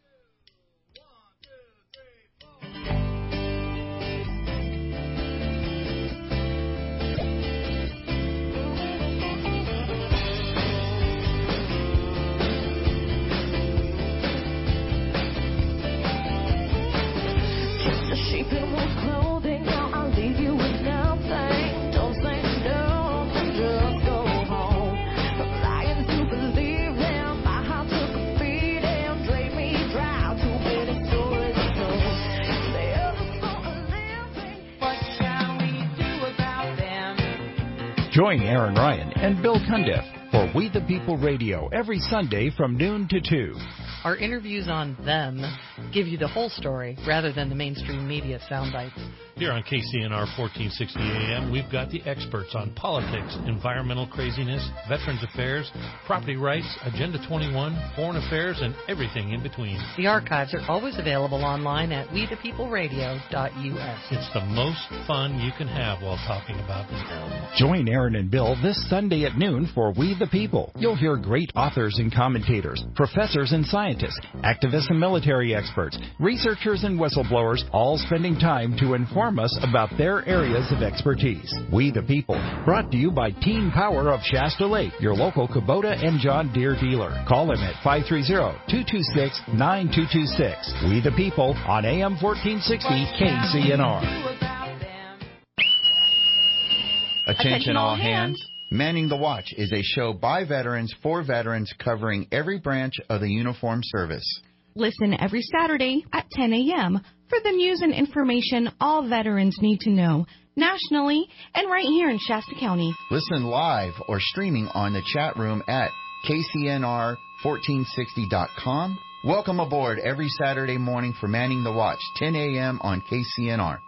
Just a sheep in wolf's clothing. Now I'll leave you with nothing. Don't say nothing, just go home. From lying to believe them, my heart took a beating, drained me dry. Too many stories told. They ever saw a living. What shall we do about them? Join Aaron Ryan and Bill Cundiff for We the People Radio every Sunday from noon to two. Our interviews on them give you the whole story rather than the mainstream media sound bites. Here on K C N R fourteen sixty A M, we've got the experts on politics, environmental craziness, veterans affairs, property rights, Agenda twenty-one, foreign affairs, and everything in between. The archives are always available online at we the people radio dot U S. It's the most fun you can have while talking about the town. Join Aaron and Bill this Sunday at noon for We the People. You'll hear great authors and commentators, professors and scientists, activists and military experts, researchers and whistleblowers, all spending time to inform us about their areas of expertise. We the People, brought to you by Teen Power of Shasta Lake, your local Kubota and John Deere dealer. Call them at five three zero, two two six, nine two two six. We the People on A M fourteen sixty K C N R. Attention all hands. Manning the Watch is a show by veterans for veterans covering every branch of the uniformed service. Listen every Saturday at ten a.m. for the news and information all veterans need to know, nationally and right here in Shasta County. Listen live or streaming on the chat room at K C N R fourteen sixty dot com. Welcome aboard every Saturday morning for Manning the Watch, ten a.m. on K C N R.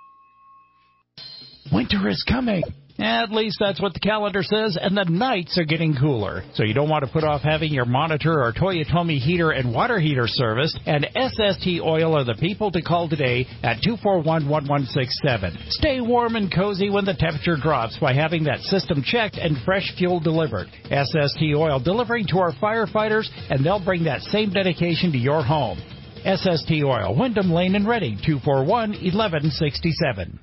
Winter is coming. At least that's what the calendar says, and the nights are getting cooler. So you don't want to put off having your monitor or Toyotomi heater and water heater serviced, and S S T Oil are the people to call today at two four one, one one six seven. Stay warm and cozy when the temperature drops by having that system checked and fresh fuel delivered. S S T Oil delivering to our firefighters, and they'll bring that same dedication to your home. S S T Oil, Wyndham Lane in Reading, two four one, one one six seven.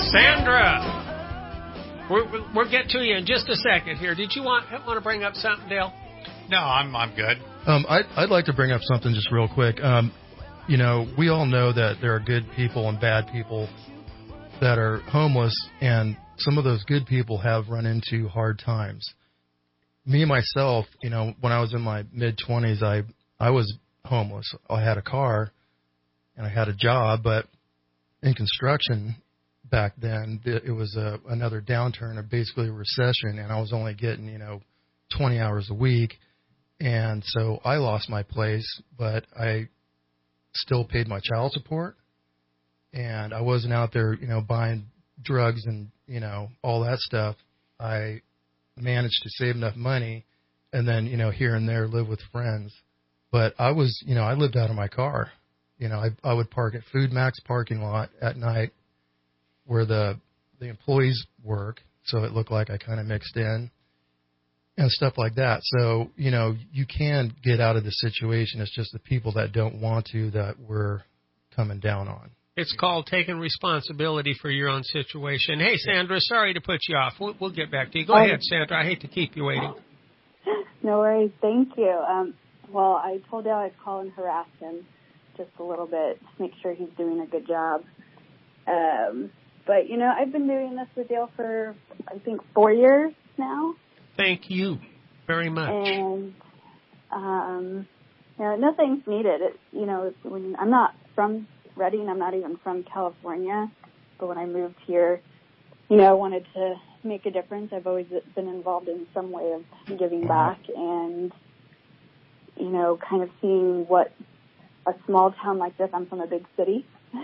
Sandra, we're, we'll get to you in just a second here. Did you want want to bring up something, Dale? No, I'm I'm good. Um, I'd, I'd like to bring up something just real quick. Um, you know, we all know that there are good people and bad people that are homeless, and some of those good people have run into hard times. Me, myself, you know, when I was in my mid-twenties, I, I was homeless. I had a car, and I had a job, but in construction back then, it was a, another downturn, or basically a recession, and I was only getting, you know, twenty hours a week. And so I lost my place, but I still paid my child support. And I wasn't out there, you know, buying drugs and, you know, all that stuff. I managed to save enough money and then, you know, here and there live with friends. But I was, you know, I lived out of my car. You know, I, I would park at Food Max parking lot at night where the the employees work, so it looked like I kind of mixed in and stuff like that. So, you know, you can get out of the situation. It's just the people that don't want to that we're coming down on. It's called taking responsibility for your own situation. Hey, Sandra, sorry to put you off. We'll, we'll get back to you. Go um, ahead, Sandra. I hate to keep you waiting. No worries. Thank you. Um, well, I told Dale I'd call and harass him just a little bit, make sure he's doing a good job. Um, but, you know, I've been doing this with Dale for, I think, four years now. Thank you very much. And, um, you know, nothing's needed. It, you know, when I'm not from Redding, I'm not even from California, but when I moved here, you know, I wanted to make a difference. I've always been involved in some way of giving back and, you know, kind of seeing what a small town like this, I'm from a big city,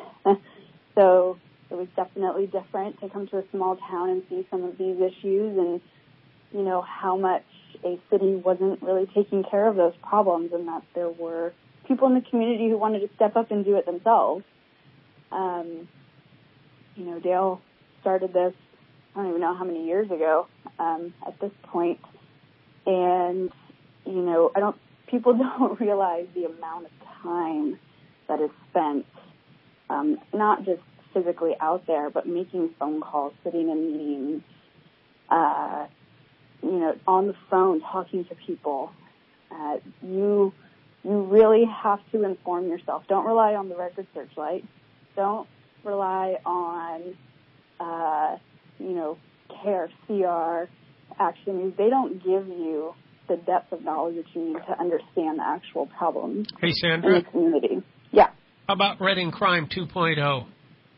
so it was definitely different to come to a small town and see some of these issues and, you know, how much a city wasn't really taking care of those problems and that there were people in the community who wanted to step up and do it themselves. Um, you know, Dale started this, I don't even know how many years ago um, at this point, and, you know, I don't, people don't realize the amount of time that is spent, um, not just physically out there, but making phone calls, sitting in meetings, uh, you know, on the phone, talking to people. Uh, you you really have to inform yourself. Don't rely on the Record Searchlight. Don't rely on, uh, you know, CARE, C R, Action News. They don't give you the depth of knowledge that you need to understand the actual problems hey, Sandra. in the community. Yeah. How about Redding Crime two point oh?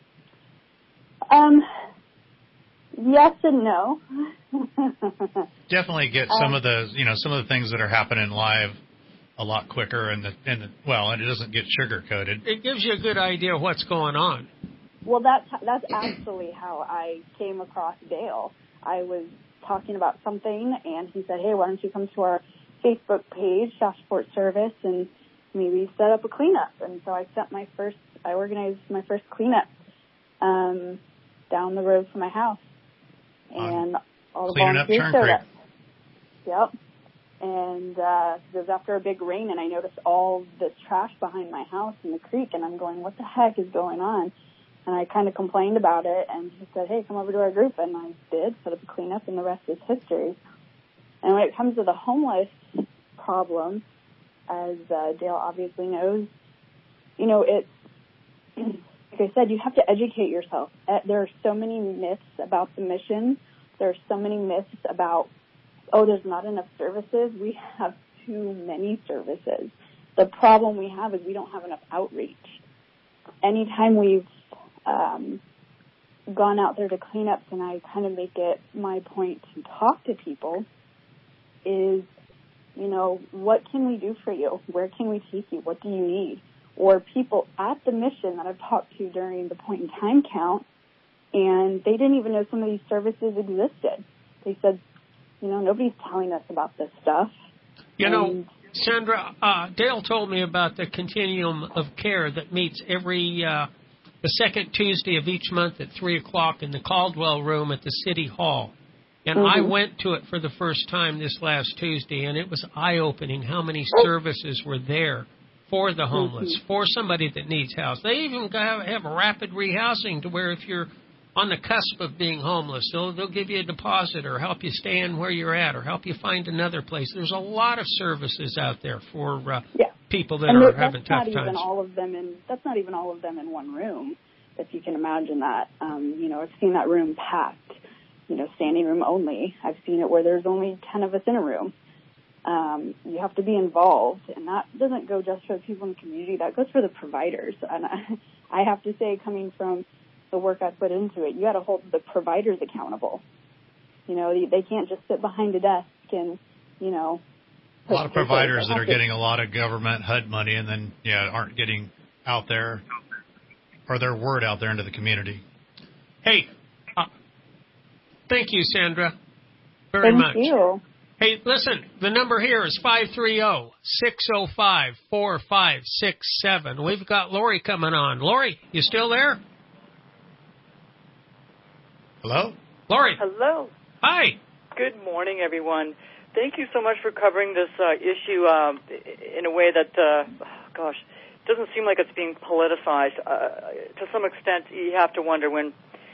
Um, yes and no. Definitely get some um, of the, you know, some of the things that are happening live a lot quicker, and the, and the, well, and it doesn't get sugar coated. It gives you a good idea of what's going on. Well, that's that's actually how I came across Dale. I was talking about something, and he said, "Hey, why don't you come to our Facebook page, Shasta Service, and maybe set up a cleanup?" And so I sent my first, I organized my first cleanup um, down the road from my house, and um, all the volunteers showed up. Yep. And uh, it was after a big rain, and I noticed all this trash behind my house in the creek, and I'm going, what the heck is going on? And I kind of complained about it, and he said, hey, come over to our group. And I did, set up a cleanup, and the rest is history. And when it comes to the homeless problem, as uh, Dale obviously knows, you know, it's, like I said, you have to educate yourself. There are so many myths about the mission. There are so many myths about, oh, there's not enough services. We have too many services. The problem we have is we don't have enough outreach. Anytime we've um, gone out there to cleanups, and I kind of make it my point to talk to people, is, you know, what can we do for you? Where can we take you? What do you need? Or people at the mission that I've talked to during the point in time count, and they didn't even know some of these services existed. They said, you know, nobody's telling us about this stuff. You and, know, Sandra, uh, Dale told me about the Continuum of Care that meets every uh, the second Tuesday of each month at three o'clock in the Caldwell Room at the City Hall. And mm-hmm. I went to it for the first time this last Tuesday, and it was eye-opening how many services were there for the homeless, mm-hmm. for somebody that needs house. They even have, have a rapid rehousing to where if you're on the cusp of being homeless. They'll they'll give you a deposit or help you stay in where you're at or help you find another place. There's a lot of services out there for uh, yeah. people that and are that's having tough not even times. all of them in. That's not even all of them in one room. If you can imagine that, um, you know, I've seen that room packed. You know, standing room only. I've seen it where there's only ten of us in a room. Um, you have to be involved, and that doesn't go just for the people in the community. That goes for the providers. And I, I have to say, coming from the work I put into it, you got to hold the providers accountable. You know, they, they can't just sit behind a desk and, you know. A lot of providers that are to, getting a lot of government H U D money and then, yeah, aren't getting out there or their word out there into the community. Hey, uh, thank you, Sandra, very thank much. Thank you. Hey, listen, the number here is five three zero, six zero five, four five six seven. We've got Lori coming on. Lori, you still there? Hello? Lori. Hello. Hi. Good morning, everyone. Thank you so much for covering this uh, issue um, in a way that, uh, gosh, doesn't seem like it's being politicized. Uh, to some extent, you have to wonder when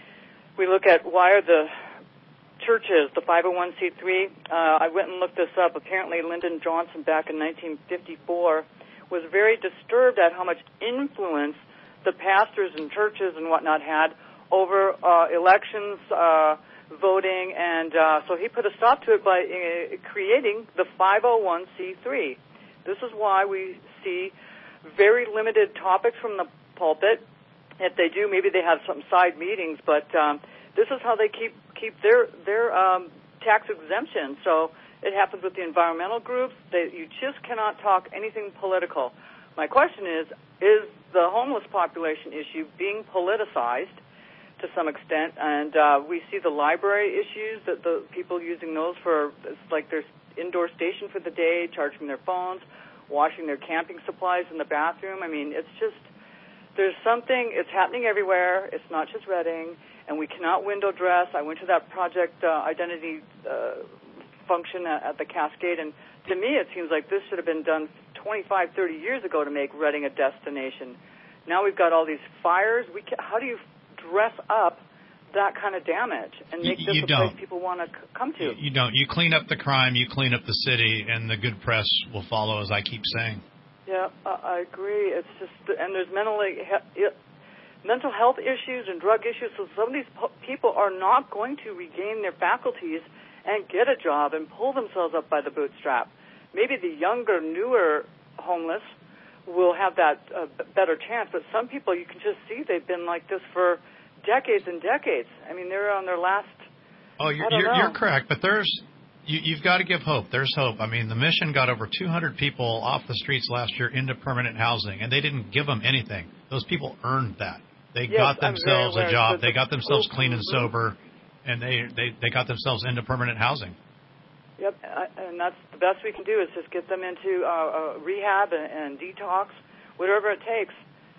we look at why are the churches, the five oh one c three, uh, I went and looked this up. Apparently, Lyndon Johnson back in nineteen fifty-four was very disturbed at how much influence the pastors and churches and whatnot had over uh, elections, uh, voting, and uh, so he put a stop to it by uh, creating the five oh one c three. This is why we see very limited topics from the pulpit. If they do, maybe they have some side meetings, but um, this is how they keep keep their their um, tax exemption. So it happens with the environmental groups. They, you just cannot talk anything political. My question is, is the homeless population issue being politicized to some extent? And uh, we see the library issues, that the people using those for, it's like their indoor station for the day, charging their phones, washing their camping supplies in the bathroom. I mean, it's just, there's something, it's happening everywhere. It's not just Redding, and we cannot window dress. I went to that Project uh, Identity uh, function at, at the Cascade, and to me it seems like this should have been done twenty-five, thirty years ago to make Redding a destination. Now we've got all these fires. We can, how do you dress up that kind of damage and make You- this you a don't. place people want to c- come to? You don't. You clean up the crime, you clean up the city, and the good press will follow, as I keep saying. Yeah, I I agree. It's just, and there's mentally, he, mental health issues and drug issues, so some of these po- people are not going to regain their faculties and get a job and pull themselves up by the bootstrap. Maybe the younger, newer homeless will have that uh, b- better chance, but some people, you can just see they've been like this for decades and decades. I mean, they're on their last, Oh, you're I don't you're, know. you're correct, but there's you, you've got to give hope. There's hope. I mean, the mission got over two hundred people off the streets last year into permanent housing, and they didn't give them anything. Those people earned that. They Yes, got I'm very themselves a aware. job. The- They got themselves the- clean and Mhm. sober, and they, they, they got themselves into permanent housing. Yep, I- and that's the best we can do is just get them into uh, uh, rehab and, and detox, whatever it takes.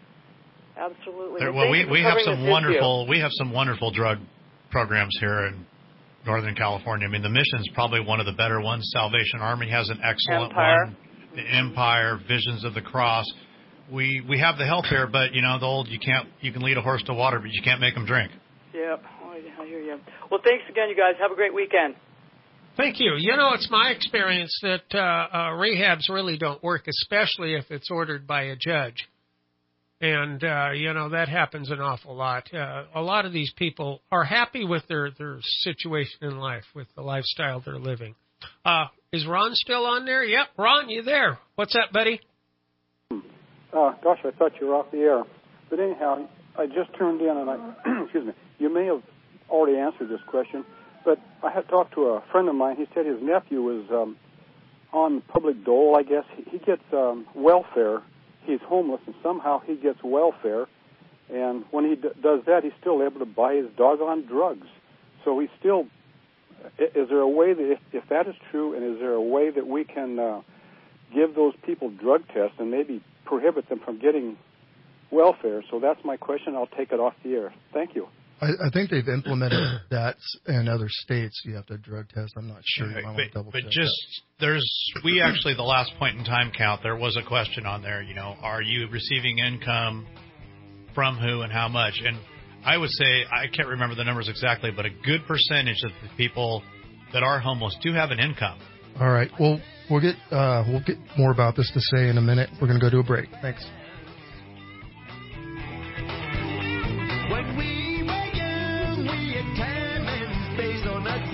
Absolutely. There, And well, thank we you for we have covering some this wonderful we have some wonderful drug programs here in Northern California. I mean, the mission's probably one of the better ones. Salvation Army has an excellent Empire. one. The Empire, Visions of the Cross. We we have the health here, but you know the old you can't you can lead a horse to water, but you can't make them drink. Yep, oh, I hear you. Well, thanks again, you guys. Have a great weekend. Thank you. You know, it's my experience that uh, uh, rehabs really don't work, especially if it's ordered by a judge. And, uh, you know, that happens an awful lot. Uh, a lot of these people are happy with their, their situation in life, with the lifestyle they're living. Uh, is Ron still on there? Yep, Ron, you there. What's up, buddy? Uh, gosh, I thought you were off the air. But anyhow, I just tuned in, and I, excuse me, you may have already answered this question, but I had talked to a friend of mine. He said his nephew was um, on public dole, I guess. He, he gets um, welfare. He's homeless, and somehow he gets welfare. And when he d- does that, he's still able to buy his doggone drugs. So he's still, is there a way that, if, if that is true, and is there a way that we can uh, give those people drug tests and maybe prohibit them from getting welfare? So that's my question. I'll take it off the air. Thank you. I, I think they've implemented that in other states. You have to drug test. I'm not sure. You might want to double But check just there's we actually the last point in time count there was a question on there. You know, are you receiving income from who and how much? And I would say, I can't remember the numbers exactly, but a good percentage of the people that are homeless do have an income. All right. Well, we'll get uh, we'll get more about this to say in a minute. We're going to go to a break. Thanks. When we were young, we had time and space on a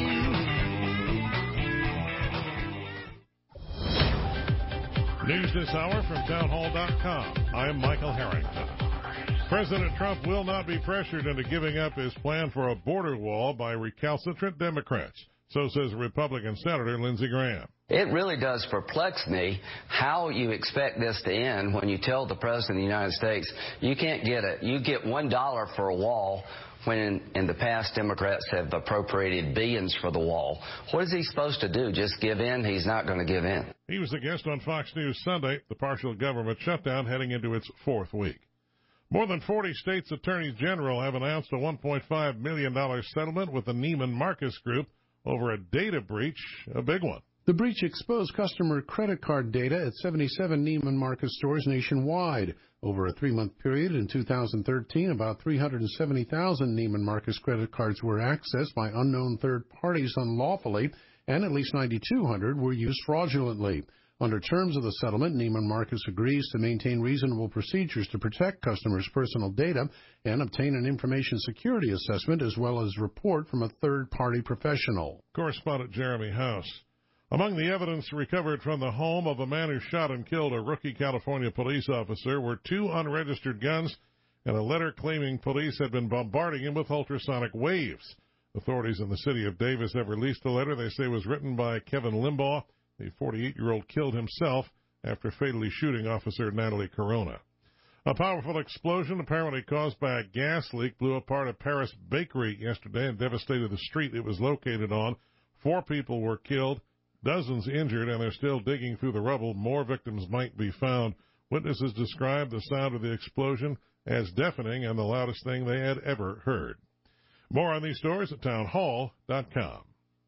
day. News this hour from townhall dot com. I'm Michael Harrington. President Trump will not be pressured into giving up his plan for a border wall by recalcitrant Democrats. So says Republican Senator Lindsey Graham. It really does perplex me how you expect this to end when you tell the President of the United States you can't get it. You get one dollar for a wall when in, in the past Democrats have appropriated billions for the wall. What is he supposed to do? Just give in? He's not going to give in. He was a guest on Fox News Sunday, the partial government shutdown heading into its fourth week. More than forty states' attorneys general have announced a one point five million dollars settlement with the Neiman Marcus Group over a data breach, a big one. The breach exposed customer credit card data at seventy-seven Neiman Marcus stores nationwide. Over a three-month period in two thousand thirteen, about three hundred seventy thousand Neiman Marcus credit cards were accessed by unknown third parties unlawfully, and at least nine thousand two hundred were used fraudulently. Under terms of the settlement, Neiman Marcus agrees to maintain reasonable procedures to protect customers' personal data and obtain an information security assessment as well as report from a third-party professional. Correspondent Jeremy House. Among the evidence recovered from the home of a man who shot and killed a rookie California police officer were two unregistered guns and a letter claiming police had been bombarding him with ultrasonic waves. Authorities in the city of Davis have released the letter they say was written by Kevin Limbaugh. The forty-eight-year-old killed himself after fatally shooting Officer Natalie Corona. A powerful explosion, apparently caused by a gas leak, blew apart a Paris bakery yesterday and devastated the street it was located on. Four people were killed, dozens injured, and they're still digging through the rubble. More victims might be found. Witnesses described the sound of the explosion as deafening and the loudest thing they had ever heard. More on these stories at townhall dot com.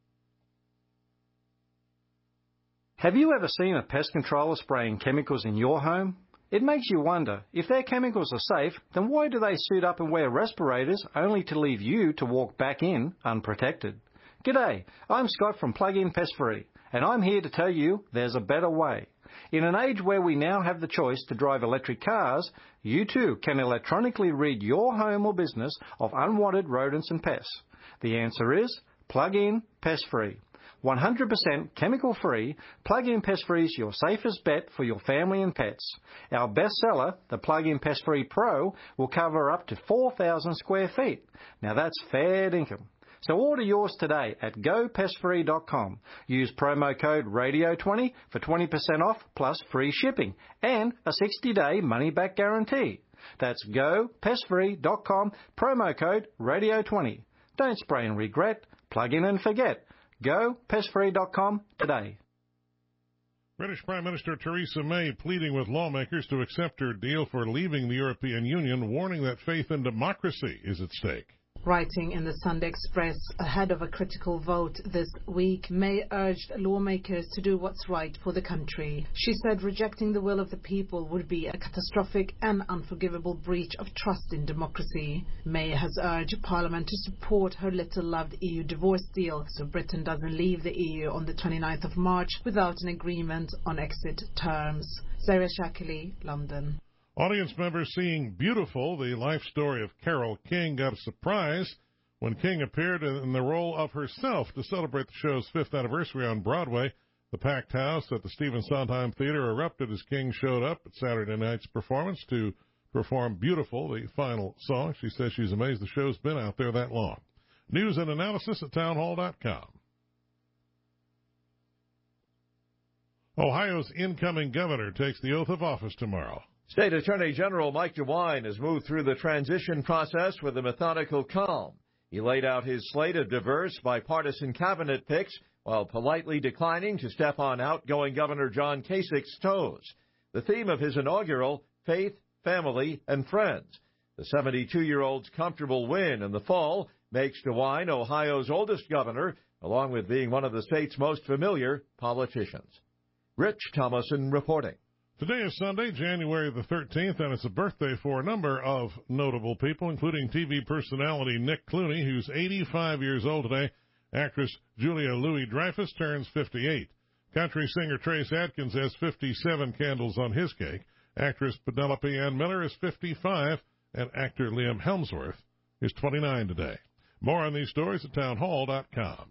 Have you ever seen a pest controller spraying chemicals in your home? It makes you wonder, if their chemicals are safe, then why do they suit up and wear respirators only to leave you to walk back in unprotected? G'day, I'm Scott from Plug-in Pest Free, and I'm here to tell you there's a better way. In an age where we now have the choice to drive electric cars, you too can electronically rid your home or business of unwanted rodents and pests. The answer is Plug-in Pest Free. one hundred percent chemical-free, Plug-in Pest Free is your safest bet for your family and pets. Our bestseller, the Plug-in Pest Free Pro, will cover up to four thousand square feet. Now that's fair dinkum. So order yours today at go pest free dot com. Use promo code radio twenty for twenty percent off plus free shipping and a sixty-day money-back guarantee. That's go pest free dot com, promo code radio twenty. Don't spray and regret. Plug in and forget. go pest free dot com today. British Prime Minister Theresa May pleading with lawmakers to accept her deal for leaving the European Union, warning that faith in democracy is at stake. Writing in the Sunday Express ahead of a critical vote this week, May urged lawmakers to do what's right for the country. She said rejecting the will of the people would be a catastrophic and unforgivable breach of trust in democracy. May has urged Parliament to support her little-loved E U divorce deal so Britain doesn't leave the E U on the twenty-ninth of March without an agreement on exit terms. Sarah Shackley, London. Audience members seeing Beautiful, the life story of Carole King, got a surprise when King appeared in the role of herself to celebrate the show's fifth anniversary on Broadway. The packed house at the Stephen Sondheim Theater erupted as King showed up at Saturday night's performance to perform Beautiful, the final song. She says she's amazed the show's been out there that long. News and analysis at townhall dot com. Ohio's incoming governor takes the oath of office tomorrow. State Attorney General Mike DeWine has moved through the transition process with a methodical calm. He laid out his slate of diverse, bipartisan cabinet picks while politely declining to step on outgoing Governor John Kasich's toes. The theme of his inaugural, faith, family, and friends. The seventy-two-year-old's comfortable win in the fall makes DeWine Ohio's oldest governor, along with being one of the state's most familiar politicians. Rich Thomason reporting. Today is Sunday, January the thirteenth, and it's a birthday for a number of notable people, including T V personality Nick Clooney, who's eighty-five years old today. Actress Julia Louis-Dreyfus turns fifty-eight. Country singer Trace Adkins has fifty-seven candles on his cake. Actress Penelope Ann Miller is fifty-five, and actor Liam Hemsworth is twenty-nine today. More on these stories at townhall dot com.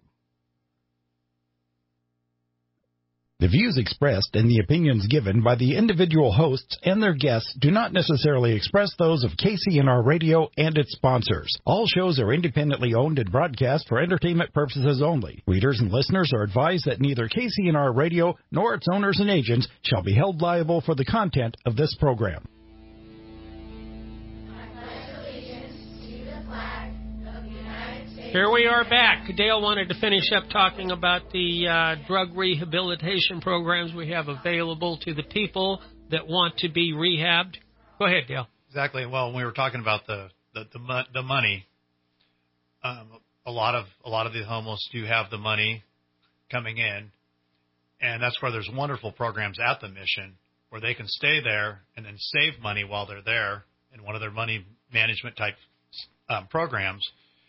The views expressed and the opinions given by the individual hosts and their guests do not necessarily express those of K C N R Radio and its sponsors. All shows are independently owned and broadcast for entertainment purposes only. Readers and listeners are advised that neither K C N R Radio nor its owners and agents shall be held liable for the content of this program. Here we are back. Dale wanted to finish up talking about the uh, drug rehabilitation programs we have available to the people that want to be rehabbed. Go ahead, Dale. Exactly. Well, when we were talking about the the the, mo- the money, um, a lot of a lot of the homeless do have the money coming in, and that's where there's wonderful programs at the mission where they can stay there and then save money while they're there in one of their money management type um, programs.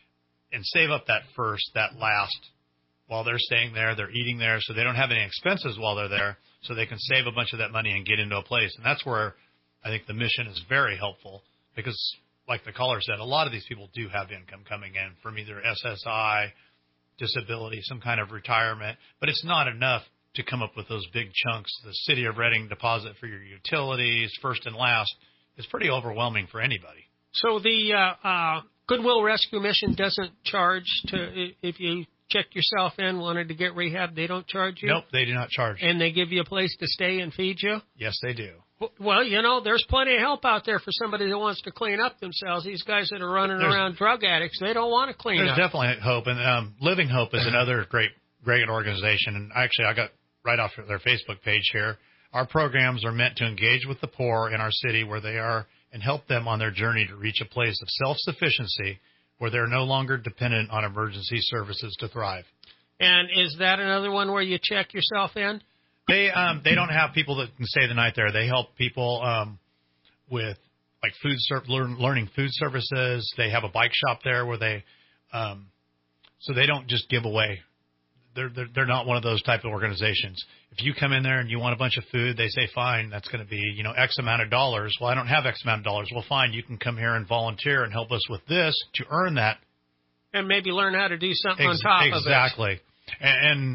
And save up that first, that last, while they're staying there, they're eating there, so they don't have any expenses while they're there, so they can save a bunch of that money and get into a place. And that's where I think the mission is very helpful because, like the caller said, a lot of these people do have income coming in from either S S I, disability, some kind of retirement, but it's not enough to come up with those big chunks. The City of Reading deposit for your utilities, first and last, is pretty overwhelming for anybody. So the uh, uh, Goodwill Rescue Mission doesn't charge to if you check yourself in, wanted to get rehab, they don't charge you? Nope, they do not charge. And they give you a place to stay and feed you? Yes, they do. Well, you know, there's plenty of help out there for somebody that wants to clean up themselves. These guys that are running there's, around drug addicts, they don't want to clean there's up. There's definitely hope. And um, Living Hope is another great, great organization. And actually, I got right off their Facebook page here. Our programs are meant to engage with the poor in our city where they are and help them on their journey to reach a place of self-sufficiency where they're no longer dependent on emergency services to thrive. And is that another one where you check yourself in? They um, they don't have people that can stay the night there. They help people um, with like food ser- learn, learning food services. They have a bike shop there where they um, so they don't just give away. They're, they're they're not one of those type of organizations. If you come in there and you want a bunch of food, they say, fine, that's going to be, you know, X amount of dollars. Well, I don't have X amount of dollars. Well, fine, you can come here and volunteer and help us with this to earn that. And maybe learn how to do something Ex- on top exactly. of it. Exactly. And, and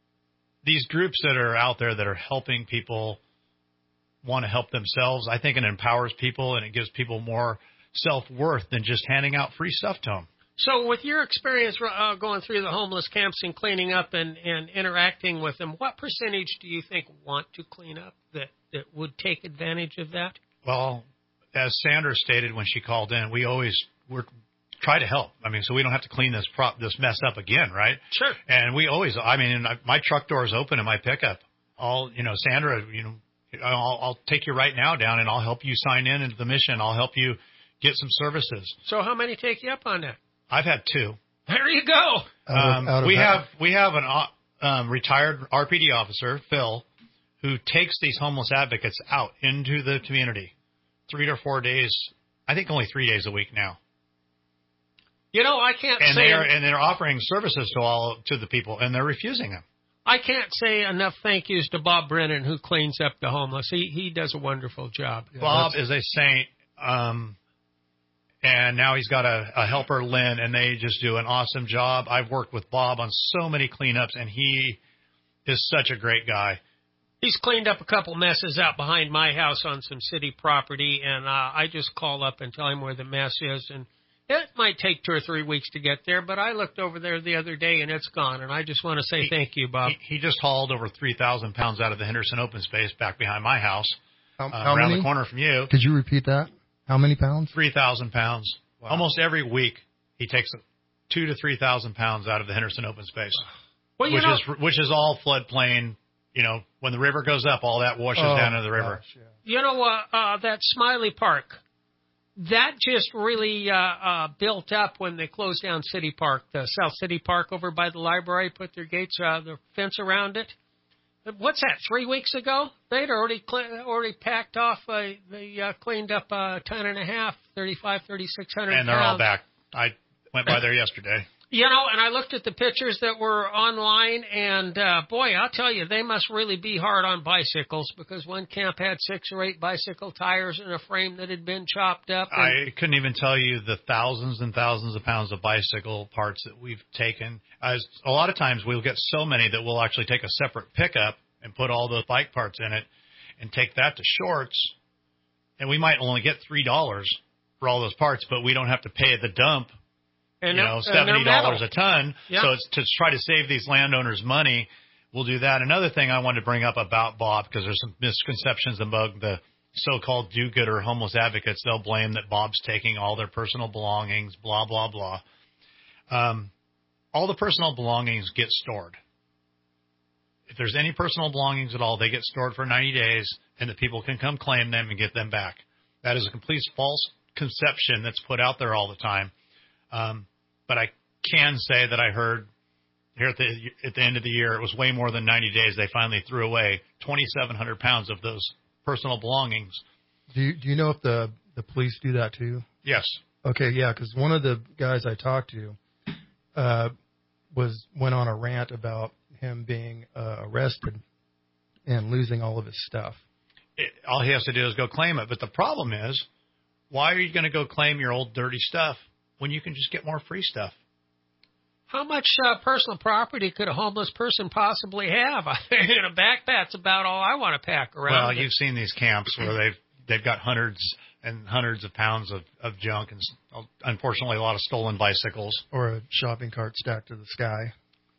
these groups that are out there that are helping people want to help themselves, I think it empowers people and it gives people more self-worth than just handing out free stuff to them. So with your experience uh, going through the homeless camps and cleaning up and, and interacting with them, what percentage do you think want to clean up that, that would take advantage of that? Well, as Sandra stated when she called in, we always we're, try to help. I mean, so we don't have to clean this prop, this mess up again, right? Sure. And we always, I mean, my truck door is open in my pickup. I'll, you know, Sandra, you know, I'll, I'll take you right now down and I'll help you sign in into the mission. I'll help you get some services. So how many take you up on that? I've had two. There you go. Um, out of we that. have we have an um, retired R P D officer, Phil, who takes these homeless advocates out into the community, three to four days. I think only three days a week now. You know, I can't and say they're and they're offering services to all to the people, and they're refusing them. I can't say enough thank yous to Bob Brennan, who cleans up the homeless. He he does a wonderful job. Yeah, Bob is a saint. Um, And now he's got a, a helper, Lynn, and they just do an awesome job. I've worked with Bob on so many cleanups, and he is such a great guy. He's cleaned up a couple messes out behind my house on some city property, and uh, I just call up and tell him where the mess is. And it might take two or three weeks to get there, but I looked over there the other day, and it's gone. And I just want to say he, thank you, Bob. He, he just hauled over three thousand pounds out of the Henderson open space back behind my house, How, uh, how around many? the corner from you. Could you repeat that? How many pounds? three thousand pounds. Wow. Almost every week, he takes two to three thousand pounds out of the Henderson open space, well, you which know, is which is all floodplain. You know, when the river goes up, all that washes oh, down into the river. Gosh, yeah. You know, uh, uh, that Smiley Park, that just really uh, uh, built up when they closed down City Park, the South City Park over by the library, put their gates, uh, the fence around it. what's that? Three weeks ago, they'd already cle- already packed off. Uh, they uh, cleaned up a ton and a half, thirty-five, thirty-six hundred. And they're pounds. all back. I went by there yesterday. You know, and I looked at the pictures that were online, and uh, boy, I'll tell you, they must really be hard on bicycles, because one camp had six or eight bicycle tires and a frame that had been chopped up. And I couldn't even tell you the thousands and thousands of pounds of bicycle parts that we've taken. As a lot of times we'll get so many that we'll actually take a separate pickup and put all those bike parts in it and take that to Shorts, and we might only get three dollars for all those parts, but we don't have to pay at the dump. And you know, seventy dollars a ton. Yeah. So it's to try to save these landowners money. We'll do that. Another thing I wanted to bring up about Bob, because there's some misconceptions among the so-called do-gooder homeless advocates. They'll blame that Bob's taking all their personal belongings, blah, blah, blah. Um, all the personal belongings get stored. If there's any personal belongings at all, they get stored for ninety days, and the people can come claim them and get them back. That is a complete false conception that's put out there all the time. Um, But I can say that I heard here at the at the end of the year, it was way more than ninety days. They finally threw away twenty-seven hundred pounds of those personal belongings. Do you, do you know if the, the police do that too? Yes. Okay, yeah, because one of the guys I talked to uh, was went on a rant about him being uh, arrested and losing all of his stuff. It, all he has to do is go claim it. But the problem is, why are you going to go claim your old dirty stuff when you can just get more free stuff? How much uh, personal property could a homeless person possibly have? In a backpack's about all I want to pack around. Well, you've seen these camps where they've they've got hundreds and hundreds of pounds of, of junk and unfortunately a lot of stolen bicycles. Or a shopping cart stacked to the sky.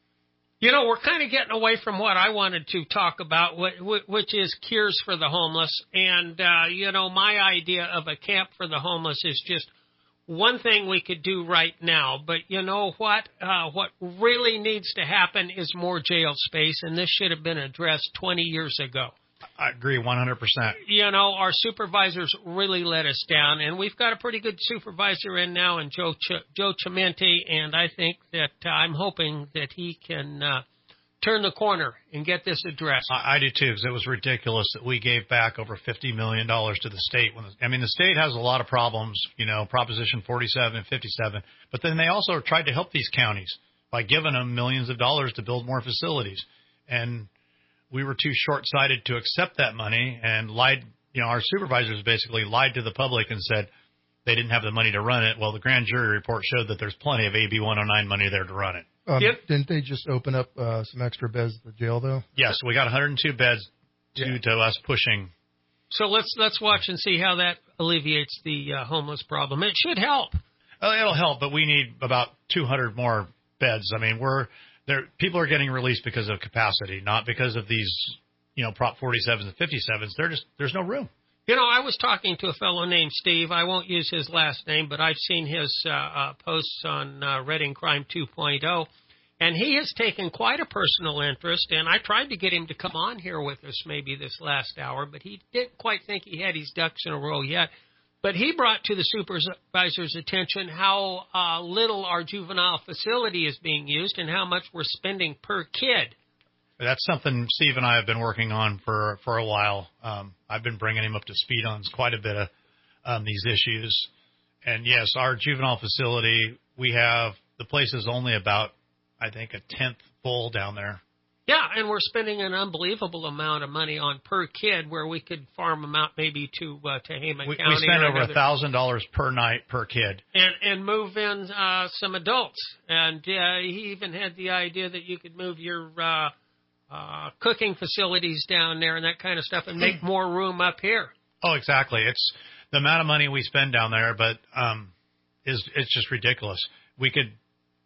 You know, we're kind of getting away from what I wanted to talk about, which is cures for the homeless. And, uh, you know, my idea of a camp for the homeless is just one thing we could do right now. But you know what? Uh, what really needs to happen is more jail space, and this should have been addressed twenty years ago. I agree one hundred percent. You know, our supervisors really let us down, and we've got a pretty good supervisor in now, and Joe Ch- Joe Chimenti, and I think that uh, I'm hoping that he can uh, turn the corner and get this addressed. I, I do too, because it was ridiculous that we gave back over fifty million dollars to the state. When the, I mean, the state has a lot of problems, you know, Proposition forty-seven and fifty-seven, but then they also tried to help these counties by giving them millions of dollars to build more facilities. And we were too short-sighted to accept that money and lied. You know, our supervisors basically lied to the public and said they didn't have the money to run it. Well, the grand jury report showed that there's plenty of A B one oh nine money there to run it. Um, Yep. Didn't they just open up uh, some extra beds at the jail, though? Yes, we got one hundred two beds due Yeah. to us pushing. So let's let's watch and see how that alleviates the uh, homeless problem. It should help. Oh, it'll help, but we need about two hundred more beds. I mean, we're there. People are getting released because of capacity, not because of these, you know, Prop forty-sevens and fifty-sevens. They're just there's no room. You know, I was talking to a fellow named Steve. I won't use his last name, but I've seen his uh, uh, posts on uh, Reading Crime two point oh, and he has taken quite a personal interest, and I tried to get him to come on here with us maybe this last hour, but he didn't quite think he had his ducks in a row yet. But he brought to the supervisor's attention how uh, little our juvenile facility is being used and how much we're spending per kid. That's something Steve and I have been working on for, for a while. Um, I've been bringing him up to speed on quite a bit of um, these issues. And, yes, our juvenile facility, we have the place is only about, I think, a tenth full down there. Yeah, and we're spending an unbelievable amount of money on per kid where we could farm them out maybe to uh, Tehama We, County. we spend or over another- one thousand dollars per night per kid. And, and move in uh, some adults. And uh, he even had the idea that you could move your uh, uh, cooking facilities down there and that kind of stuff and make more room up here. Oh, exactly. It's the amount of money we spend down there, but um, is it's just ridiculous. We could,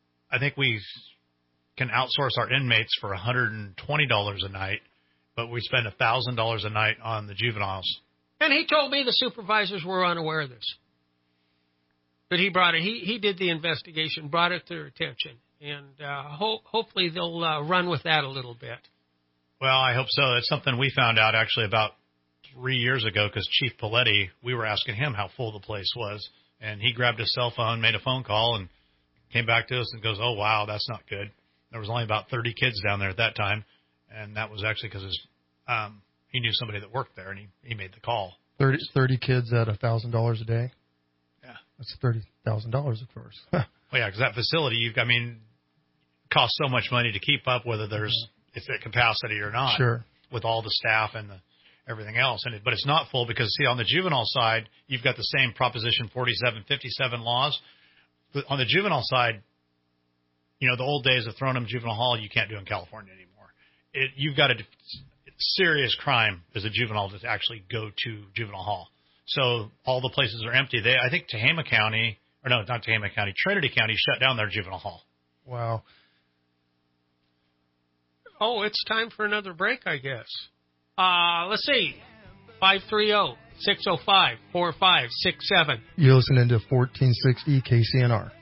I think we can outsource our inmates for one hundred twenty dollars a night, but we spend one thousand dollars a night on the juveniles. And he told me the supervisors were unaware of this. But he brought it, he, he did the investigation, brought it to their attention, and uh, ho- hopefully they'll uh, run with that a little bit. Well, I hope so. It's something we found out actually about three years ago because Chief Paletti, we were asking him how full the place was, and he grabbed his cell phone, made a phone call, and came back to us and goes, oh, wow, that's not good. There was only about thirty kids down there at that time, and that was actually because um, he knew somebody that worked there, and he, he made the call. thirty, thirty kids at one thousand dollars a day? Yeah. That's thirty thousand dollars, of course. Well, yeah, because that facility, you've, I mean, costs so much money to keep up, whether there's it's at capacity or not. Sure. With all the staff and the, everything else. And it, but it's not full because, see, on the juvenile side, you've got the same Proposition forty-seven fifty-seven laws. But on the juvenile side, you know, the old days of throwing them in juvenile hall, you can't do in California anymore. It, you've got a serious crime as a juvenile to actually go to juvenile hall. So all the places are empty. They, I think Tehama County, or no, not Tehama County, Trinity County shut down their juvenile hall. Wow. Oh, it's time for another break, I guess. Uh, let's see. five three zero, six zero five, four five six seven. You're listening to fourteen sixty K C N R.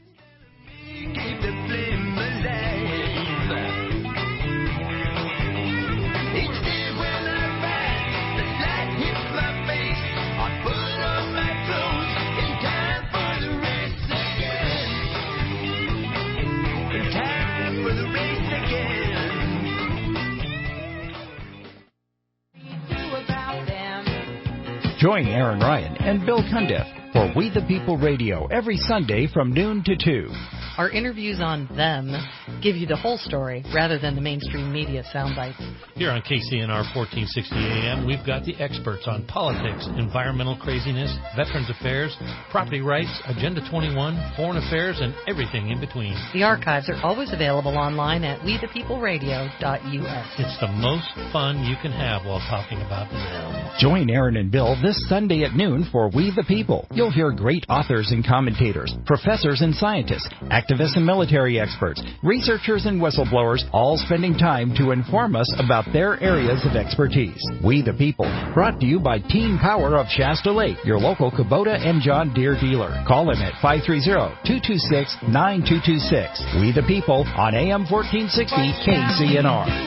Join Aaron Ryan and Bill Cundiff for We the People Radio every Sunday from noon to two. Our interviews on them give you the whole story rather than the mainstream media sound bites. Here on K C N R fourteen sixty A M, we've got the experts on politics, environmental craziness, veterans affairs, property rights, Agenda twenty-one, foreign affairs, and everything in between. The archives are always available online at we the people radio dot U S. It's the most fun you can have while talking about them. Join Aaron and Bill this Sunday at noon for We the People. You'll hear great authors and commentators, professors and scientists, activists and military experts, researchers and whistleblowers, all spending time to inform us about their areas of expertise. We the People, brought to you by Team Power of Shasta Lake, your local Kubota and John Deere dealer. Call them at five three zero, two two six, nine two two six. We the People on A M fourteen sixty K C N R.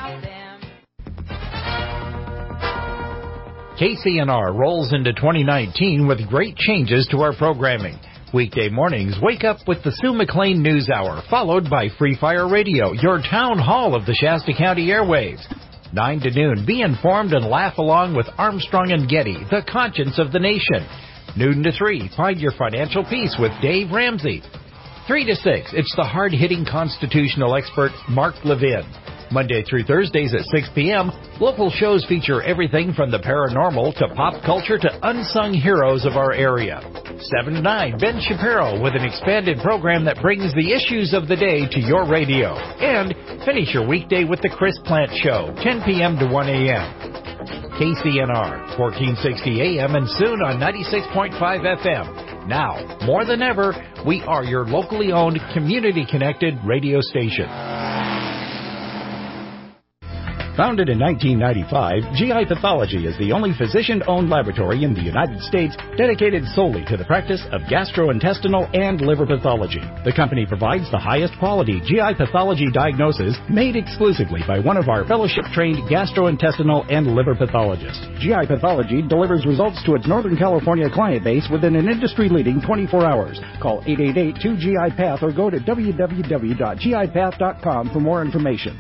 K C N R rolls into twenty nineteen with great changes to our programming. Weekday mornings, wake up with the Sue McLean News Hour, followed by Free Fire Radio, your town hall of the Shasta County airwaves. nine to noon, be informed and laugh along with Armstrong and Getty, the conscience of the nation. Noon to three, find your financial peace with Dave Ramsey. three to six, it's the hard-hitting constitutional expert Mark Levin. Monday through Thursdays at six p.m., local shows feature everything from the paranormal to pop culture to unsung heroes of our area. seven to nine, Ben Shapiro with an expanded program that brings the issues of the day to your radio. And finish your weekday with the Chris Plant Show, ten p.m. to one a.m. K C N R, fourteen sixty A M, and soon on ninety-six point five F M. Now, more than ever, we are your locally owned, community-connected radio station. Founded in nineteen ninety-five, G I Pathology is the only physician-owned laboratory in the United States dedicated solely to the practice of gastrointestinal and liver pathology. The company provides the highest quality G I pathology diagnosis made exclusively by one of our fellowship-trained gastrointestinal and liver pathologists. G I Pathology delivers results to its Northern California client base within an industry-leading twenty-four hours. Call eight eight eight, two G I Path or go to w w w dot g i path dot com for more information.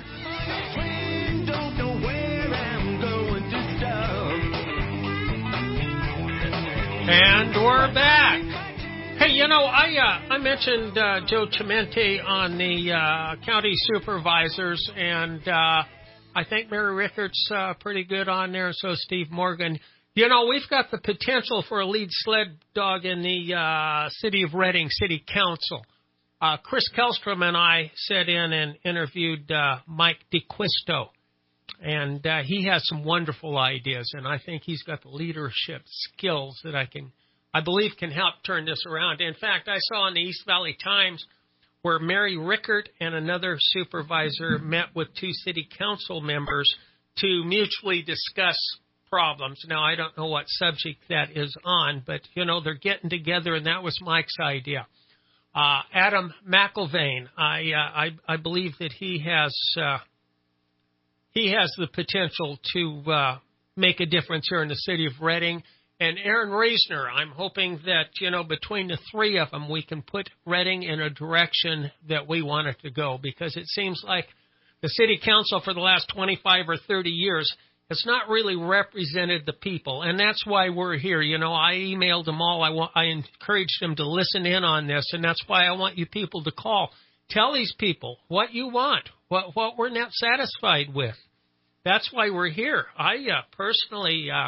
And we're back. Hey, you know, I uh, I mentioned uh, Joe Chimente on the uh, county supervisors, and uh, I think Mary Rickards uh, pretty good on there, and so is Steve Morgan. You know, we've got the potential for a lead sled dog in the uh, City of Redding City Council. Uh, Chris Kellstrom and I sat in and interviewed uh, Mike DeQuisto. And uh, he has some wonderful ideas, and I think he's got the leadership skills that I can, I believe, can help turn this around. In fact, I saw in the East Valley Times where Mary Rickard and another supervisor met with two city council members to mutually discuss problems. Now, I don't know what subject that is on, but, you know, they're getting together, and that was Mike's idea. Uh, Adam McIlvain, I, uh, I, I believe that he has... Uh, He has the potential to uh, make a difference here in the city of Redding. And Aaron Reisner, I'm hoping that, you know, between the three of them, we can put Redding in a direction that we want it to go, because it seems like the city council for the last twenty-five or thirty years has not really represented the people, and that's why we're here. You know, I emailed them all. I, want, I encouraged them to listen in on this, and that's why I want you people to call. Tell these people what you want, what what we're not satisfied with. That's why we're here. I uh, personally, uh,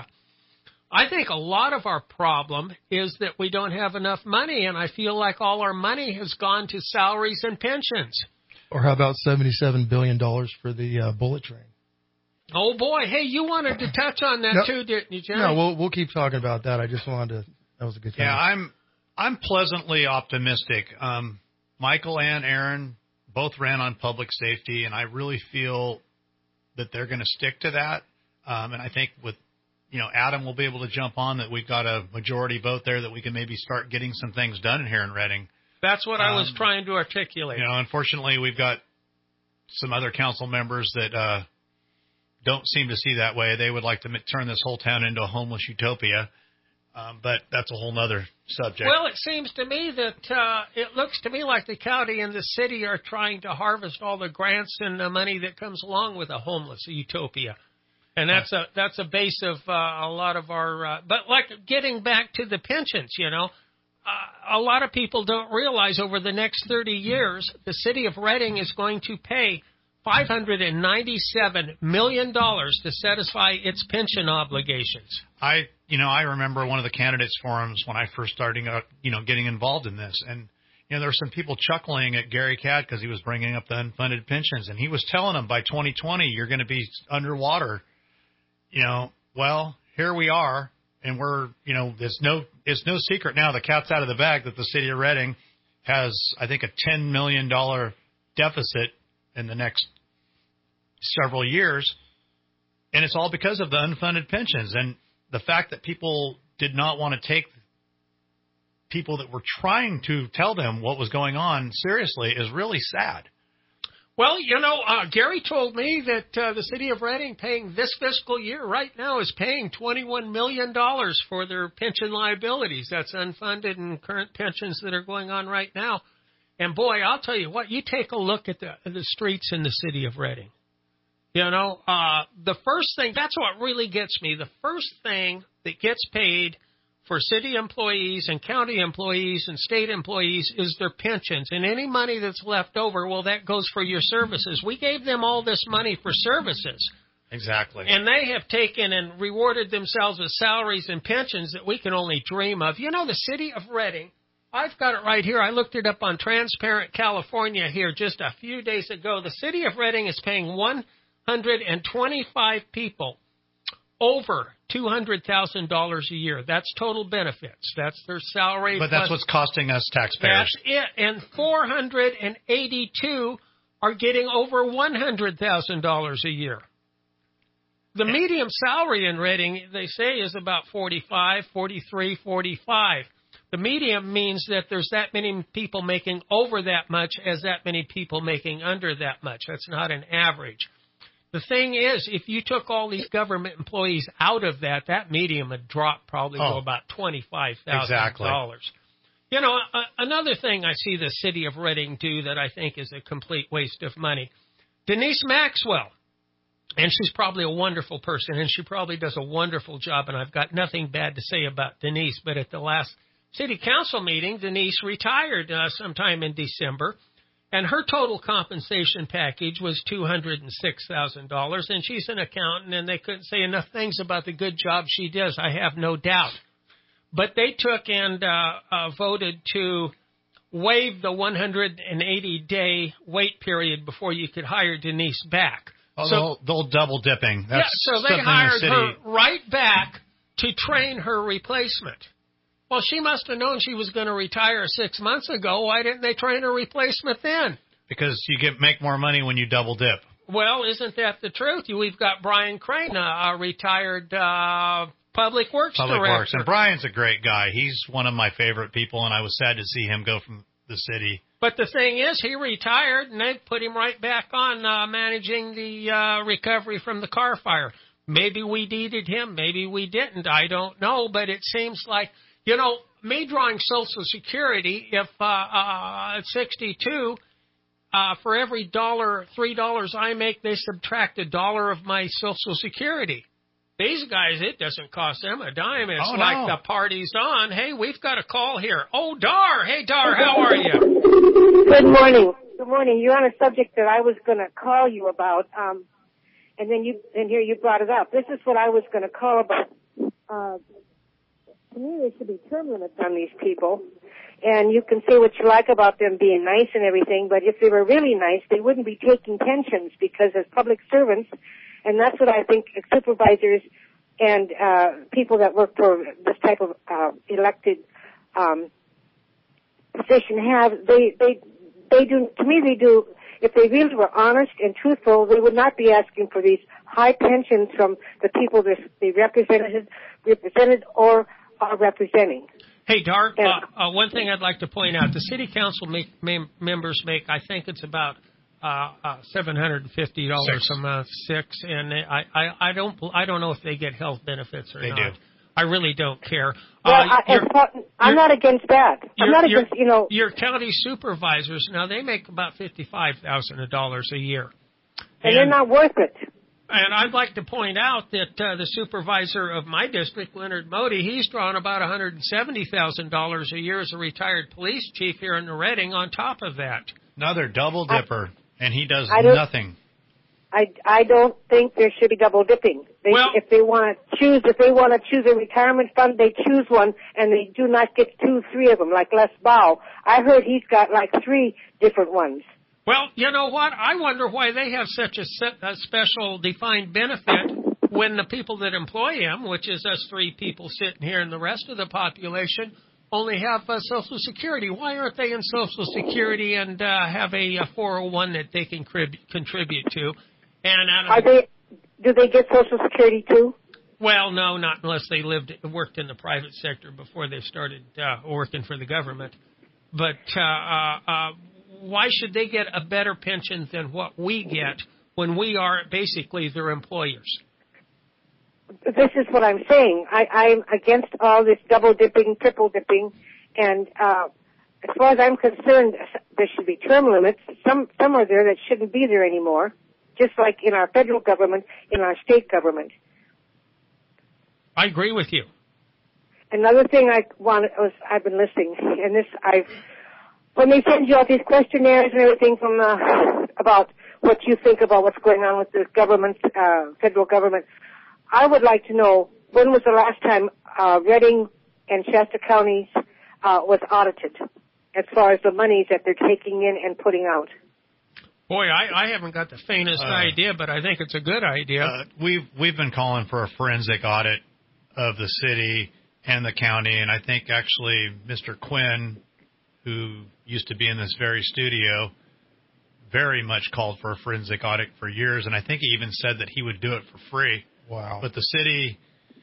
I think a lot of our problem is that we don't have enough money, and I feel like all our money has gone to salaries and pensions. Or how about seventy-seven billion dollars for the uh, bullet train? Oh, boy. Hey, you wanted to touch on that, no, too, didn't you, Jerry? No, we'll, we'll keep talking about that. I just wanted to – that was a good time. Yeah, I'm I'm pleasantly optimistic. Um, Michael and Aaron both ran on public safety, and I really feel that they're going to stick to that. Um, and I think with, you know, Adam will be able to jump on that we've got a majority vote there that we can maybe start getting some things done in here in Reading. That's what um, I was trying to articulate. You know, unfortunately, we've got some other council members that uh, – don't seem to see that way. They would like to turn this whole town into a homeless utopia, um, but that's a whole nother subject. Well, it seems to me that uh, it looks to me like the county and the city are trying to harvest all the grants and the money that comes along with a homeless utopia, and that's a that's a base of uh, a lot of our. Uh, but like getting back to the pensions, you know, uh, a lot of people don't realize over the next thirty years, the city of Reading is going to pay five hundred ninety-seven million dollars to satisfy its pension obligations. I, you know, I remember one of the candidates forums when I first started, uh, you know, getting involved in this. And, you know, there were some people chuckling at Gary Cadd because he was bringing up the unfunded pensions. And he was telling them by twenty twenty, you're going to be underwater. You know, well, here we are. And we're, you know, it's no, it's no secret now. The cat's out of the bag that the city of Reading has, I think, a ten million dollars deficit in the next several years, and it's all because of the unfunded pensions. And the fact that people did not want to take people that were trying to tell them what was going on seriously is really sad. Well, you know, uh, Gary told me that uh, the city of Reading paying this fiscal year right now is paying twenty-one million dollars for their pension liabilities. That's unfunded and current pensions that are going on right now. And, boy, I'll tell you what, you take a look at the, the streets in the city of Reading. You know, uh, the first thing, that's what really gets me. The first thing that gets paid for city employees and county employees and state employees is their pensions. And any money that's left over, well, that goes for your services. We gave them all this money for services. Exactly. And they have taken and rewarded themselves with salaries and pensions that we can only dream of. You know, the city of Reading, I've got it right here. I looked it up on Transparent California here just a few days ago. The city of Reading is paying one hundred twenty-five people over two hundred thousand dollars a year. That's total benefits. That's their salary. But that's what's costing us taxpayers. That's it. And four hundred eighty-two are getting over one hundred thousand dollars a year. The medium salary in Reading, they say, is about forty-five, forty-three, forty-five. The medium means that there's that many people making over that much as that many people making under that much. That's not an average. The thing is, if you took all these government employees out of that, that medium would drop probably oh, to about twenty-five thousand dollars. Exactly. You know, a, another thing I see the city of Reading do that I think is a complete waste of money. Denise Maxwell, and she's probably a wonderful person, and she probably does a wonderful job, and I've got nothing bad to say about Denise, but at the last city council meeting, Denise retired uh, sometime in December, and her total compensation package was two hundred six thousand dollars, and she's an accountant, and they couldn't say enough things about the good job she does, I have no doubt. But they took and uh, uh, voted to waive the one hundred eighty day wait period before you could hire Denise back. Oh, so, they'll, they'll double dipping. That's yeah, so they hired the her right back to train her replacement. Well, she must have known she was going to retire six months ago. Why didn't they train her replacement then? Because you get make more money when you double dip. Well, isn't that the truth? We've got Brian Crane, a, a retired uh, public works public director. Works. And Brian's a great guy. He's one of my favorite people, and I was sad to see him go from the city. But the thing is, he retired, and they put him right back on uh, managing the uh, recovery from the car fire. Maybe we needed him. Maybe we didn't. I don't know. But it seems like, you know, me drawing Social Security, if uh, uh, at sixty-two, uh, for every dollar, three dollars I make, they subtract a dollar of my Social Security. These guys, it doesn't cost them a dime. It's Oh, like no. the party's on. Hey, we've got a call here. Oh, Dar. Hey, Dar, how are you? Good morning. Good morning. You're on a subject that I was going to call you about, um, and then you and here you brought it up. This is what I was going to call about. Uh, to me, there should be term limits on these people, and you can say what you like about them being nice and everything, but if they were really nice, they wouldn't be taking pensions because as public servants, and that's what I think supervisors and uh, people that work for this type of uh, elected um, position have, they they they do. To me, they do. If they really were honest and truthful, they would not be asking for these high pensions from the people that they represented, represented or are representing. Hey, Dar, uh, uh, one thing I'd like to point out, the city council make, mem- members make, I think it's about uh, uh, seven hundred fifty dollars a month, six, and they, I, I, I don't I don't know if they get health benefits or They not. do. I really don't care. Well, uh, I, you're- as far- I'm you're- not against that. I'm Your- not your- against, you know. Your county supervisors, now they make about fifty-five thousand dollars a year. And they're not worth it. And I'd like to point out that uh, the supervisor of my district, Leonard Modi, he's drawn about one hundred seventy thousand dollars a year as a retired police chief here in Redding on top of that. Another double dipper, and he does I don't- nothing. I, I don't think there should be double dipping. They, Well- if they want to choose, if they want to choose a retirement fund, they choose one, and they do not get two, three of them, like Les Bow. I heard he's got like three different ones. Well, you know what? I wonder why they have such a, se- a special defined benefit when the people that employ him, which is us three people sitting here and the rest of the population, only have uh, Social Security. Why aren't they in Social Security and uh, have a, a four oh one that they can crib- contribute to? And out of Are they? Do they get Social Security too? Well, no, not unless they lived worked in the private sector before they started uh, working for the government. But uh, uh, uh, why should they get a better pension than what we get when we are basically their employers? This is what I'm saying. I, I'm against all this double dipping, triple dipping, and uh, as far as I'm concerned, there should be term limits. Some some are there that shouldn't be there anymore, just like in our federal government, in our state government. I agree with you. Another thing I wanted was I've been listening, and this I've when they send you out these questionnaires and everything from uh, about what you think about what's going on with the government, uh, federal government. I would like to know when was the last time uh, Redding and Shasta counties uh, was audited, as far as the monies that they're taking in and putting out. Boy, I, I haven't got the faintest Uh, idea, but I think it's a good idea. Uh, we've we've been calling for a forensic audit of the city and the county, and I think actually Mister Quinn, who used to be in this very studio, very much called for a forensic audit for years, and I think he even said that he would do it for free. Wow. But the city,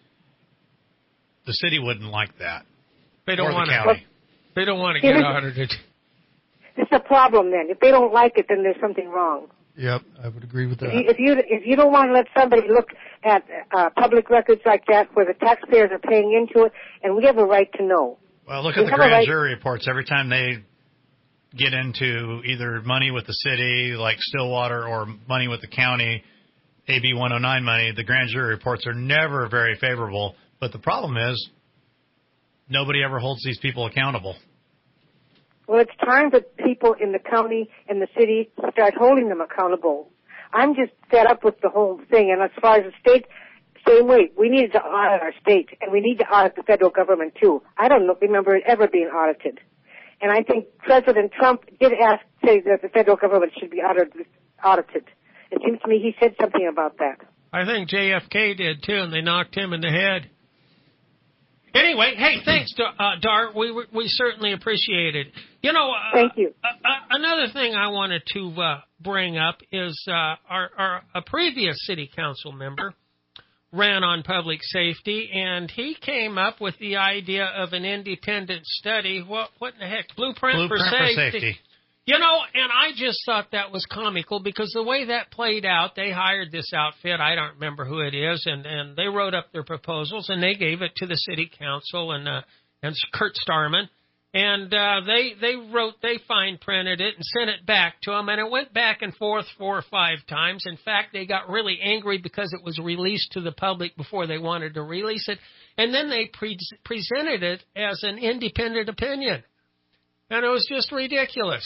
the city wouldn't like that. They don't or the want county. to. They don't want to get audited. It's a problem then. If they don't like it, then there's something wrong. Yep, I would agree with that. If you, if you if you don't want to let somebody look at uh, public records like that, where the taxpayers are paying into it, and we have a right to know. Well, look We at the have a grand right- jury reports. Every time they get into either money with the city, like Stillwater, or money with the county, A B one oh nine money, the grand jury reports are never very favorable. But the problem is nobody ever holds these people accountable. Well, it's time for people in the county and the city to start holding them accountable. I'm just fed up with the whole thing. And as far as the state, same way. We need to audit our state, and we need to audit the federal government too. I don't know, remember it ever being audited. And I think President Trump did ask, say that the federal government should be audited. audited. It seems to me he said something about that. I think J F K did too, and they knocked him in the head. Anyway, hey, thanks, uh, Dart. We we certainly appreciate it. You know, uh, thank you. Uh, uh, another thing I wanted to uh, bring up is uh, our, our a previous city council member ran on public safety, and he came up with the idea of an independent study. What what in the heck? Blueprint, Blueprint for, for safety. safety. You know, and I just thought that was comical because the way that played out, they hired this outfit. I don't remember who it is, and, and they wrote up their proposals, and they gave it to the city council and uh, and Kurt Starman. And uh, they they wrote, they fine printed it and sent it back to them, and it went back and forth four or five times. In fact, they got really angry because it was released to the public before they wanted to release it, and then they pre- presented it as an independent opinion, and it was just ridiculous.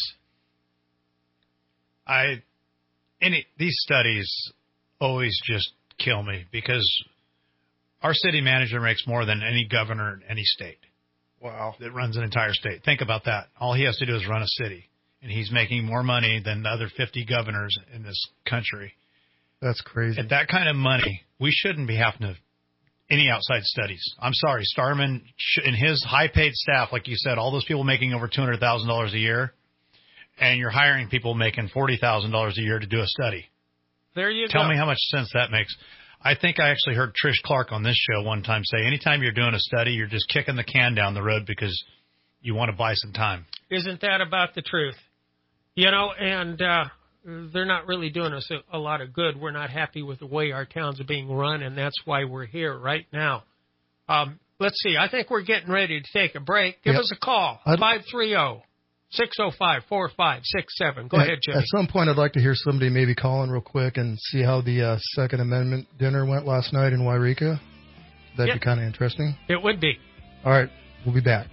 I any these studies always just kill me because our city manager makes more than any governor in any state. Wow. That runs an entire state. Think about that. All he has to do is run a city, and he's making more money than the other fifty governors in this country. That's crazy. At that kind of money, we shouldn't be having to any outside studies. I'm sorry, Starman and his high-paid staff, like you said, all those people making over two hundred thousand dollars a year, and you're hiring people making forty thousand dollars a year to do a study. There you Tell go. me how much sense that makes. I think I actually heard Trish Clark on this show one time say, anytime you're doing a study, you're just kicking the can down the road because you want to buy some time. Isn't that about the truth? You know, and uh, they're not really doing us a, a lot of good. We're not happy with the way our towns are being run, and that's why we're here right now. Um, let's see. I think we're getting ready to take a break. Give Yep. us a call, I'd- five three zero, six zero five, four five six seven. Go at, ahead, Jimmy. At some point, I'd like to hear somebody maybe call in real quick and see how the uh, Second Amendment dinner went last night in Wairika. That'd Yeah. be kind of interesting. It would be. All right, we'll be back.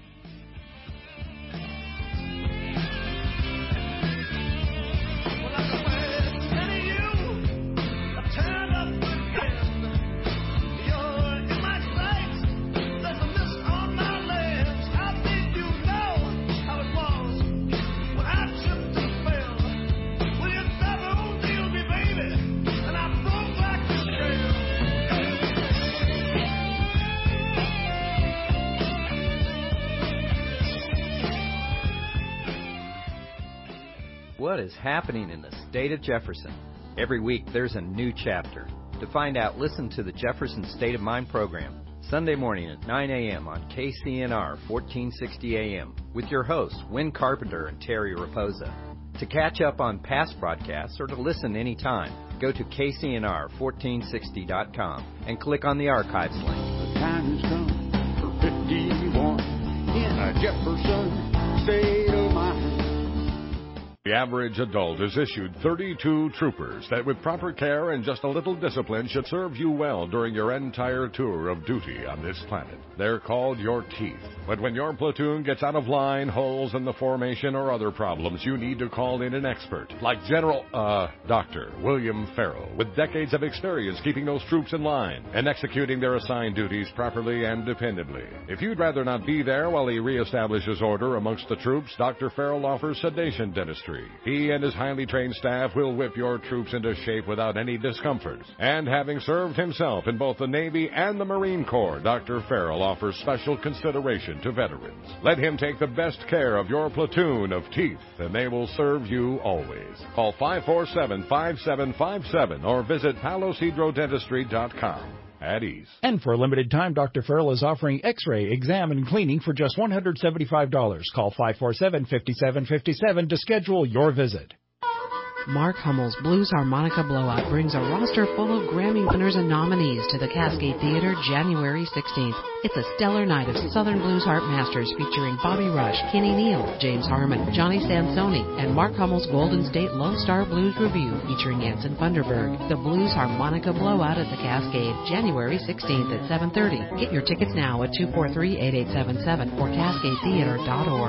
What is happening in the state of Jefferson? Every week there's a new chapter. To find out, listen to the Jefferson State of Mind program, Sunday morning at nine a.m. on K C N R fourteen sixty A M with your hosts, Win Carpenter and Terry Raposa. To catch up on past broadcasts or to listen anytime, go to K C N R fourteen sixty dot com and click on the archives link. The time has come for fifty-one in a Jefferson State of Mind. The average adult is issued thirty-two troopers that with proper care and just a little discipline should serve you well during your entire tour of duty on this planet. They're called your teeth. But when your platoon gets out of line, holes in the formation, or other problems, you need to call in an expert like General, uh, Doctor William Farrell, with decades of experience keeping those troops in line and executing their assigned duties properly and dependably. If you'd rather not be there while he reestablishes order amongst the troops, Doctor Farrell offers sedation dentistry. He and his highly trained staff will whip your troops into shape without any discomfort. And having served himself in both the Navy and the Marine Corps, Doctor Farrell offers special consideration to veterans. Let him take the best care of your platoon of teeth, and they will serve you always. Call five four seven, five seven five seven or visit palos hydro dentistry dot com. At ease. And for a limited time, Doctor Farrell is offering X-ray, exam, and cleaning for just one hundred seventy-five dollars. Call five four seven, five seven five seven to schedule your visit. Mark Hummel's Blues Harmonica Blowout brings a roster full of Grammy winners and nominees to the Cascade Theater January sixteenth. It's a stellar night of Southern Blues Harp Masters featuring Bobby Rush, Kenny Neal, James Harmon, Johnny Sansoni, and Mark Hummel's Golden State Lone Star Blues Review featuring Anson Funderburg. The Blues Harmonica Blowout at the Cascade, January sixteenth at seven thirty. Get your tickets now at two four three, eight eight seven seven or cascade theater dot org.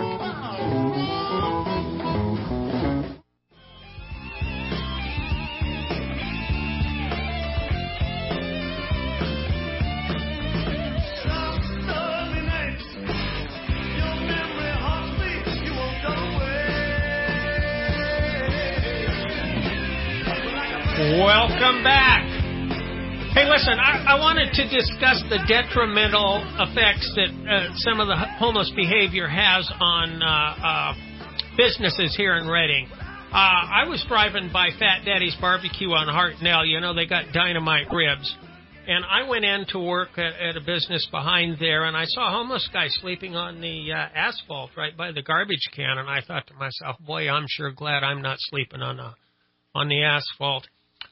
Welcome back. Hey, listen, I, I wanted to discuss the detrimental effects that uh, some of the homeless behavior has on uh, uh, businesses here in Reading. Uh, I was driving by Fat Daddy's Barbecue on Hartnell. You know, they got dynamite ribs. And I went in to work at, at a business behind there, and I saw a homeless guy sleeping on the uh, asphalt right by the garbage can. And I thought to myself, boy, I'm sure glad I'm not sleeping on, a, on the asphalt.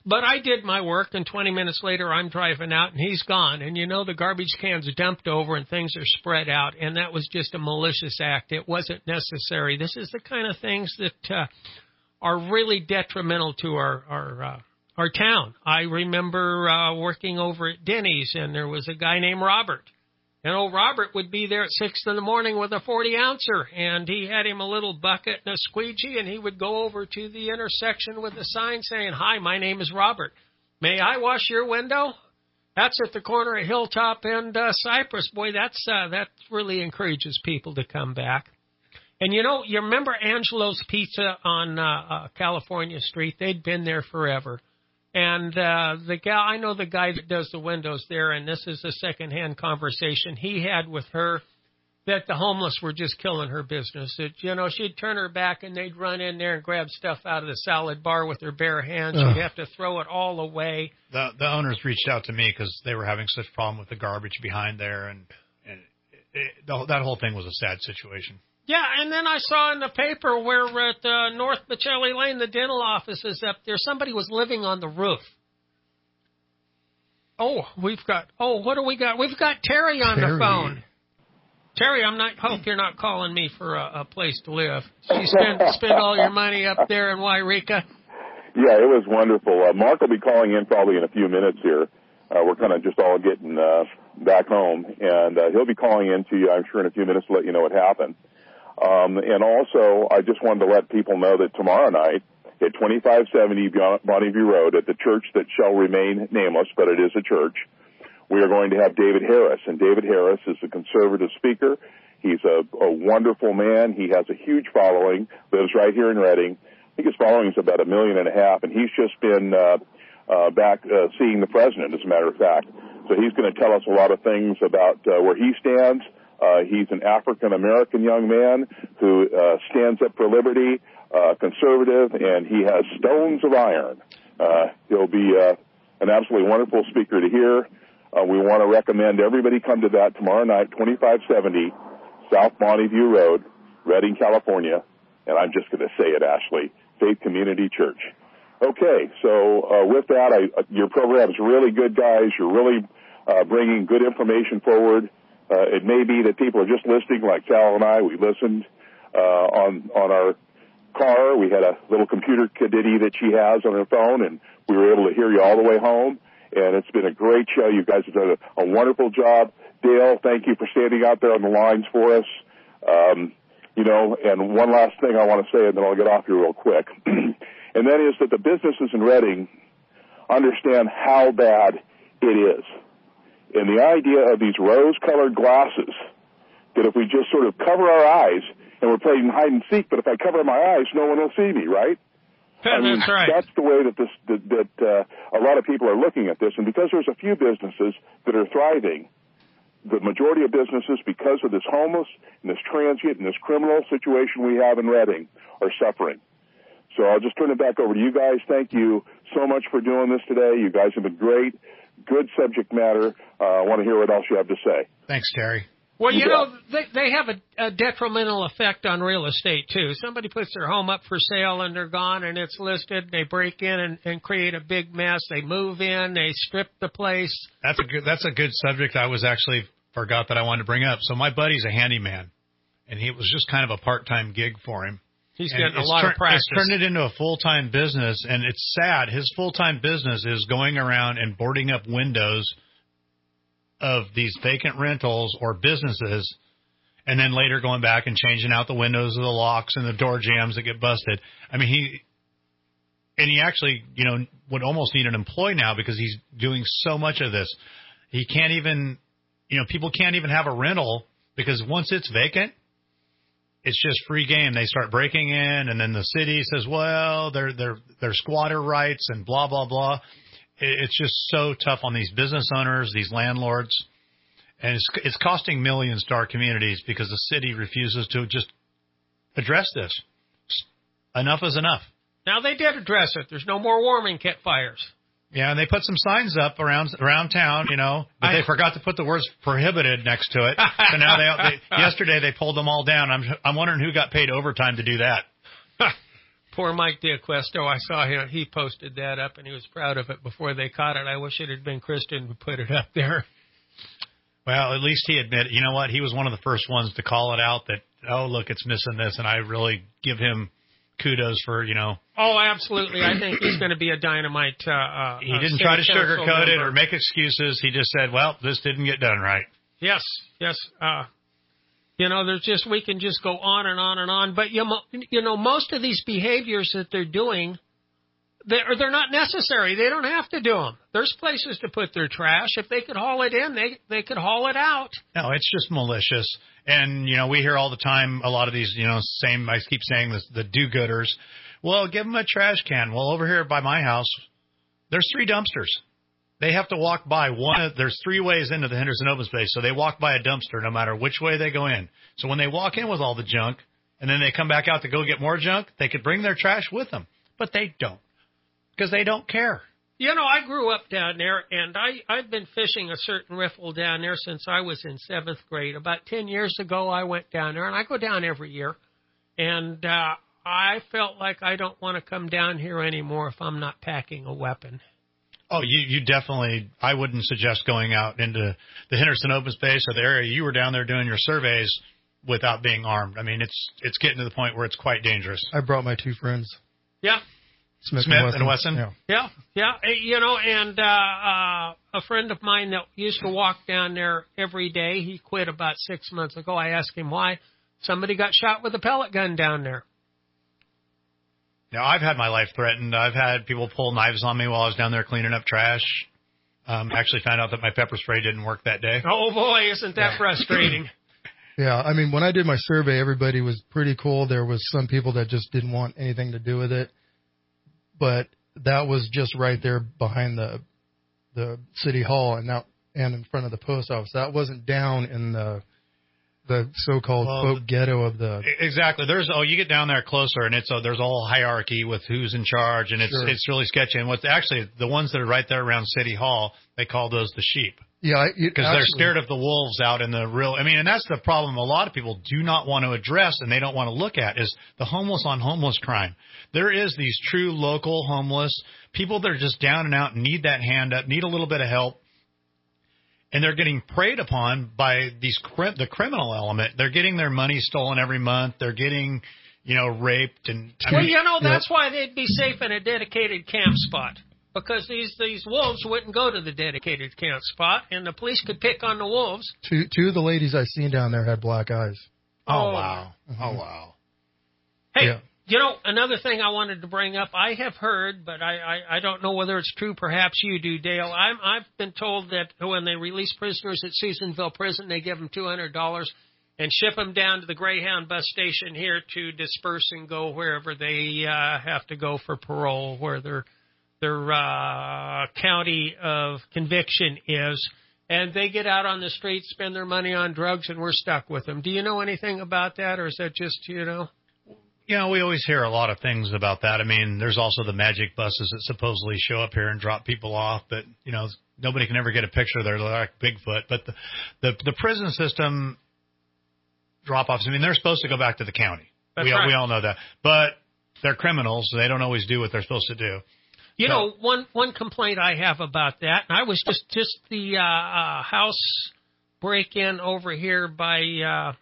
But I did my work, and twenty minutes later I'm driving out, and he's gone. And, you know, the garbage cans are dumped over and things are spread out, and that was just a malicious act. It wasn't necessary. This is the kind of things that uh, are really detrimental to our our, uh, our town. I remember uh, working over at Denny's, and there was a guy named Robert. And old Robert would be there at six in the morning with a forty ouncer, and he had him a little bucket and a squeegee, and he would go over to the intersection with a sign saying, "Hi, my name is Robert. May I wash your window?" That's at the corner of Hilltop and uh, Cypress. Boy, that's uh, that really encourages people to come back. And, you know, you remember Angelo's Pizza on uh, uh, California Street? They'd been there forever. And uh, the gal, I know the guy that does the windows there, and this is a secondhand conversation he had with her, that the homeless were just killing her business. That, you know, she'd turn her back and they'd run in there and grab stuff out of the salad bar with their bare hands. Ugh. She'd have to throw it all away. The the owners reached out to me because they were having such a problem with the garbage behind there, and, and it, it, the, that whole thing was a sad situation. Yeah, and then I saw in the paper where at uh, North Bocelli Lane, the dental office is up there. Somebody was living on the roof. Oh, we've got, oh, what do we got? We've got Terry on Terry. the phone. Terry, I'm not, hope you're not calling me for a, a place to live. So you spend, spend all your money up there in Wairika? Yeah, it was wonderful. Uh, Mark will be calling in probably in a few minutes here. Uh, we're kind of just all getting uh, back home, and uh, he'll be calling in to you, I'm sure, in a few minutes to let you know what happened. Um, and also, I just wanted to let people know that tomorrow night at twenty-five seventy Bonneview Road at the church that shall remain nameless, but it is a church, we are going to have David Harris. And David Harris is a conservative speaker. He's a, a wonderful man. He has a huge following, lives right here in Redding. I think his following is about a million and a half, and he's just been uh, uh, back uh, seeing the president, as a matter of fact. So he's going to tell us a lot of things about uh, where he stands. Uh, he's an African-American young man who uh, stands up for liberty, uh, conservative, and he has stones of iron. Uh, he'll be uh, an absolutely wonderful speaker to hear. Uh, we want to recommend everybody come to that tomorrow night, twenty-five seventy South Bonneview Road, Redding, California. And I'm just going to say it, Ashley, Faith Community Church. Okay, so uh, with that, I, uh, your program is really good, guys. You're really uh, bringing good information forward. Uh, it may be that people are just listening, like Sal and I. We listened uh, on on our car. We had a little computer ditty that she has on her phone, and we were able to hear you all the way home. And it's been a great show. You guys have done a, a wonderful job. Dale, thank you for standing out there on the lines for us. Um, you know, and one last thing I want to say, and then I'll get off here real quick. And that is that the businesses in Redding understand how bad it is. And the idea of these rose-colored glasses, that if we just sort of cover our eyes, and we're playing hide and seek, but if I cover my eyes, no one will see me, right? Yeah, I mean, that's right. That's the way that this that, that uh, a lot of people are looking at this. And because there's a few businesses that are thriving, the majority of businesses, because of this homeless and this transient and this criminal situation we have in Redding, are suffering. So I'll just turn it back over to you guys. Thank you so much for doing this today. You guys have been great. Good subject matter. Uh, I want to hear what else you have to say. Thanks, Terry. Well, you Yeah. know, they, they have a, a detrimental effect on real estate, too. Somebody puts their home up for sale and they're gone and it's listed. They break in and, and create a big mess. They move in. They strip the place. That's a good, that's a good subject I was actually forgot that I wanted to bring up. So my buddy's a handyman, and he was just kind of a part-time gig for him. He's And getting a it's lot tur- of practice. It's turned it into a full-time business, and it's sad. His full-time business is going around and boarding up windows of these vacant rentals or businesses, and then later going back and changing out the windows of the locks and the door jambs that get busted. I mean, he and he actually, you know, would almost need an employee now because he's doing so much of this. He can't even, you know, people can't even have a rental because once it's vacant, it's just free game. They start breaking in, and then the city says, well, they're they're they're squatter rights and blah blah blah. It's just so tough on these business owners, these landlords, and it's it's costing millions to our communities because the city refuses to just address this. Enough is enough. Now, they did address it. There's no more warming kit fires. Yeah, and they put some signs up around around town, you know, but I, they forgot to put the words prohibited next to it. So now they, they yesterday they pulled them all down. I'm I'm wondering who got paid overtime to do that. Poor Mike D'Aquesto. I saw him. He posted that up, and he was proud of it before they caught it. I wish it had been Kristen who put it up there. Well, at least he admitted, you know what, he was one of the first ones to call it out that, oh, look, it's missing this, and I really give him kudos for, you know. Oh, absolutely. I think he's going to be a dynamite uh, uh He didn't try to sugarcoat it or make excuses. He just said, well, this didn't get done right. Yes, yes. Uh, you know, there's just, we can just go on and on and on. But, you know, you know most of these behaviors that they're doing, they're, they're not necessary. They don't have to do them. There's places to put their trash. If they could haul it in, they they could haul it out. No, it's just malicious. And, you know, we hear all the time a lot of these, you know, same, I keep saying this, the do-gooders. Well, give them a trash can. Well, over here by my house, there's three dumpsters. They have to walk by one. There's three ways into the Henderson open space, so they walk by a dumpster no matter which way they go in. So when they walk in with all the junk and then they come back out to go get more junk, they could bring their trash with them. But they don't because they don't care. You know, I grew up down there, and I, I've been fishing a certain riffle down there since I was in seventh grade. About ten years ago, I went down there, and I go down every year. And uh, I felt like I don't want to come down here anymore if I'm not packing a weapon. Oh, you, you definitely, I wouldn't suggest going out into the Henderson open space or the area you were down there doing your surveys without being armed. I mean, it's it's getting to the point where it's quite dangerous. I brought my two friends. Yeah. Smith, Smith and Wesson. And Wesson. Yeah, yeah. yeah. You know, and uh, uh, a friend of mine that used to walk down there every day, he quit about six months ago. I asked him why. Somebody got shot with a pellet gun down there. Now, I've had my life threatened. I've had people pull knives on me while I was down there cleaning up trash. Um, actually found out that my pepper spray didn't work that day. Oh, boy, isn't that frustrating? Yeah, I mean, when I did my survey, everybody was pretty cool. There was some people that just didn't want anything to do with it. But that was just right there behind the the city hall and out and in front of the post office. That wasn't down in the the so-called well, folk ghetto of the. Exactly. There's oh, you get down there closer, and it's a, there's a whole hierarchy with who's in charge, and it's Sure. it's really sketchy. And what's actually the ones that are right there around City Hall, they call those the sheep. Yeah, because they're scared of the wolves out in the real. I mean, and that's the problem. A lot of people do not want to address, and they don't want to look at is the homeless on homeless crime. There is these true local homeless people that are just down and out and need that hand up, need a little bit of help. And they're getting preyed upon by these the criminal element. They're getting their money stolen every month. They're getting, you know, raped. And I well, mean, you know, that's yeah. why they'd be safe in a dedicated camp spot. Because these, these wolves wouldn't go to the dedicated camp spot, and the police could pick on the wolves. Two two of the ladies I seen down there had black eyes. Oh, oh wow. Mm-hmm. Oh, wow. Hey, yeah. You know, another thing I wanted to bring up, I have heard, but I, I, I don't know whether it's true. Perhaps you do, Dale. I'm, I've been told that when they release prisoners at Susanville Prison, they give them two hundred dollars and ship them down to the Greyhound bus station here to disperse and go wherever they uh, have to go for parole, where their, their uh, county of conviction is. And they get out on the street, spend their money on drugs, and we're stuck with them. Do you know anything about that, or is that just, you know? You know, we always hear a lot of things about that. I mean, there's also the magic buses that supposedly show up here and drop people off, but, you know, nobody can ever get a picture. They're like Bigfoot. But the, the, the prison system drop-offs, I mean, they're supposed to go back to the county. That's we, right. we all know that. But they're criminals, so they don't always do what they're supposed to do. You so, know, one, one complaint I have about that, and I was just, just the uh, uh, house break-in over here by... Uh,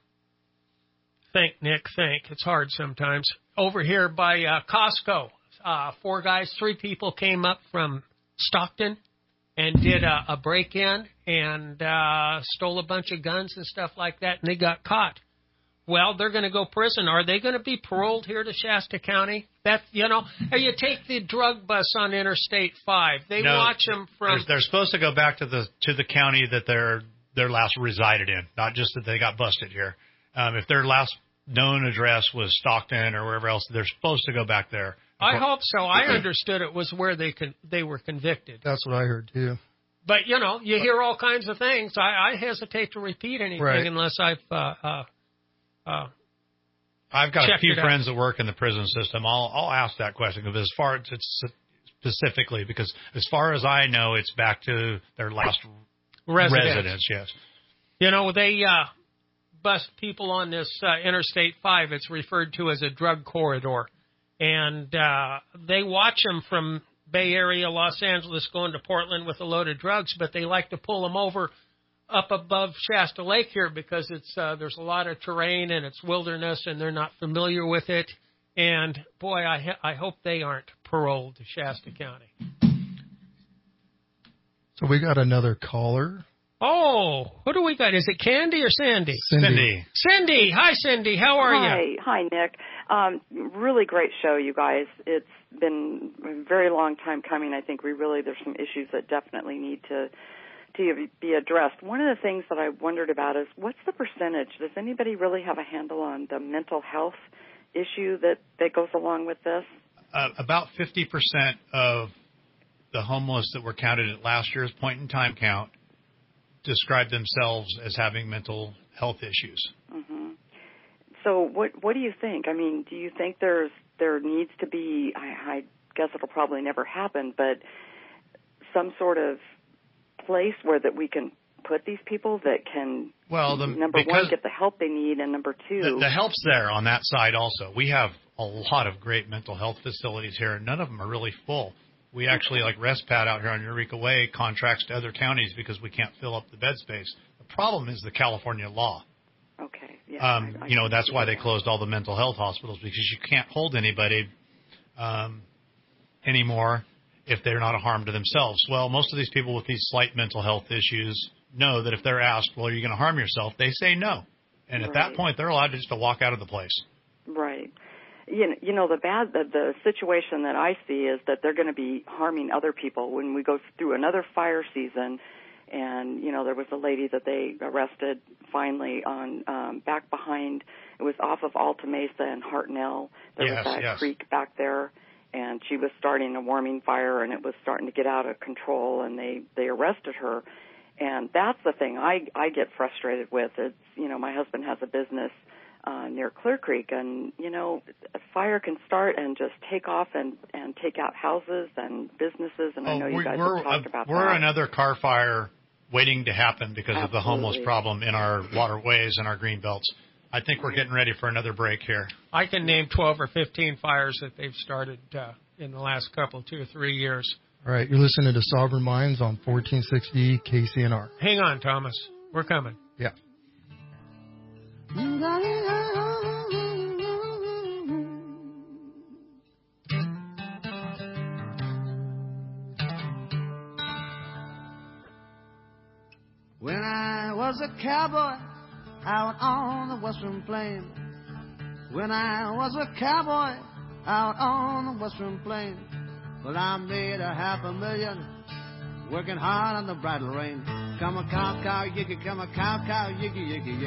Think, Nick, think. It's hard sometimes. Over here by uh, Costco, uh, four guys, three people came up from Stockton and did a, a break-in and uh, stole a bunch of guns and stuff like that, and they got caught. Well, they're going to go prison. Are they going to be paroled here to Shasta County? That, you know, or you take the drug bus on Interstate five. They no, watch them from... They're, they're supposed to go back to the to the county that they're, they're last resided in, not just that they got busted here. Um, if their last known address was Stockton or wherever else, they're supposed to go back there. I hope so. I understood it was where they con- they were convicted. That's what I heard, too. But, you know, you hear all kinds of things. I, I hesitate to repeat anything right. unless I've uh, uh, uh, I've got a few friends out. that work in the prison system. I'll I'll ask that question because as far as it's specifically, because as far as I know, it's back to their last residence. residence yes. You know, they... Uh, bust people on this uh, Interstate five. It's referred to as a drug corridor. and uh, they watch them from Bay Area, Los Angeles, going to Portland with a load of drugs, but they like to pull them over up above Shasta Lake here because it's uh, there's a lot of terrain and it's wilderness and they're not familiar with it. And, boy, I, ha- I hope they aren't paroled to Shasta County. So we got another caller. Oh, who do we got? Is it Candy or Sandy? Cindy. Cindy. Hi, Cindy. How are Hi. you? Hi, Nick. Um, really great show, you guys. It's been a very long time coming. I think we really, there's some issues that definitely need to to be addressed. One of the things that I wondered about is what's the percentage? Does anybody really have a handle on the mental health issue that, that goes along with this? Uh, about fifty percent of the homeless that were counted at last year's point-in-time count described themselves as having mental health issues. Mm-hmm. So what what do you think? I mean, do you think there's there needs to be, I, I guess it'll probably never happen, but some sort of place where that we can put these people that can, well, the, number one, get the help they need, and number two... The, the help's there on that side also. We have a lot of great mental health facilities here, and none of them are really full. We actually, like ResPad out here on Eureka Way, contracts to other counties because we can't fill up the bed space. The problem is the California law. Okay. Yeah, um, I, I you know, that's why they that. closed all the mental health hospitals, because you can't hold anybody um, anymore if they're not a harm to themselves. Well, most of these people with these slight mental health issues know that if they're asked, well, are you going to harm yourself? They say no. And at Right. that point, they're allowed to just to walk out of the place. Right. You know, you know the bad, the, the situation that I see is that they're going to be harming other people when we go through another fire season. And, you know, there was a lady that they arrested finally on um, back behind, it was off of Alta Mesa and Hartnell. There Yes, was that yes. creek back there, and she was starting a warming fire, and it was starting to get out of control, and they, they arrested her. And that's the thing I, I get frustrated with. It's, you know, my husband has a business uh, near Clear Creek, and, you know, a fire can start and just take off and, and take out houses and businesses, and I know you we- guys we're, have talked uh, about we're that. another car fire waiting to happen because of the homeless Absolutely. problem in our waterways and our green belts. I think we're getting ready for another break here. I can name twelve or fifteen fires that they've started uh, in the last couple, two or three years. All right, you're listening to Sovereign Minds on fourteen sixty K C N R. Hang on, Thomas. We're coming. Yeah. When I was a cowboy out on the western plain. When I was a cowboy out on the western plain. Well, I made a half a million working hard on the bridle rein. Come a cow, cow, yiggy, come a cow, cow, yiggy, yiggy,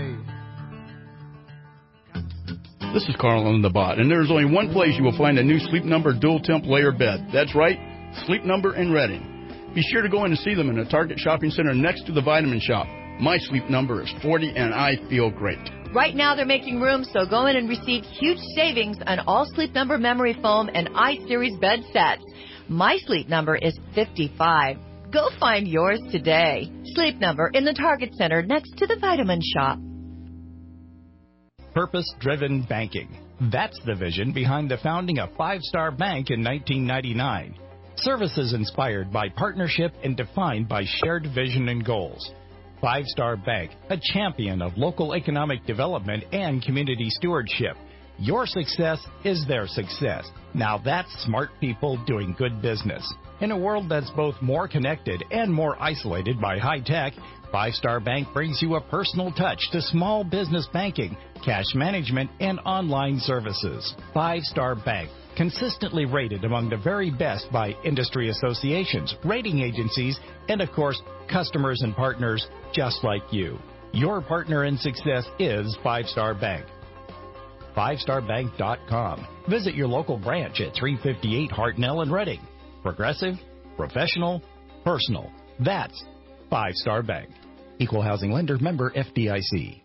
yay. This is Carl on the Bot, and there's only one place you will find a new Sleep Number dual temp layer bed. That's right, Sleep Number in Redding. Be sure to go in and see them in the Target Shopping Center next to the Vitamin Shop. My Sleep Number is forty, and I feel great. Right now they're making room, so go in and receive huge savings on all Sleep Number memory foam and I-Series bed sets. My Sleep Number is fifty-five. Go find yours today. Sleep Number in the Target Center next to the Vitamin Shop. Purpose-driven banking. That's the vision behind the founding of Five Star Bank in nineteen ninety-nine. Services inspired by partnership and defined by shared vision and goals. Five Star Bank, a champion of local economic development and community stewardship. Your success is their success. Now that's smart people doing good business. In a world that's both more connected and more isolated by high tech, Five Star Bank brings you a personal touch to small business banking, cash management, and online services. Five Star Bank, consistently rated among the very best by industry associations, rating agencies, and of course, customers and partners just like you. Your partner in success is Five Star Bank. five star bank dot com. Visit your local branch at three fifty-eight Hartnell in Redding. Progressive, professional, personal. That's Five Star Bank. Equal housing lender, member F D I C.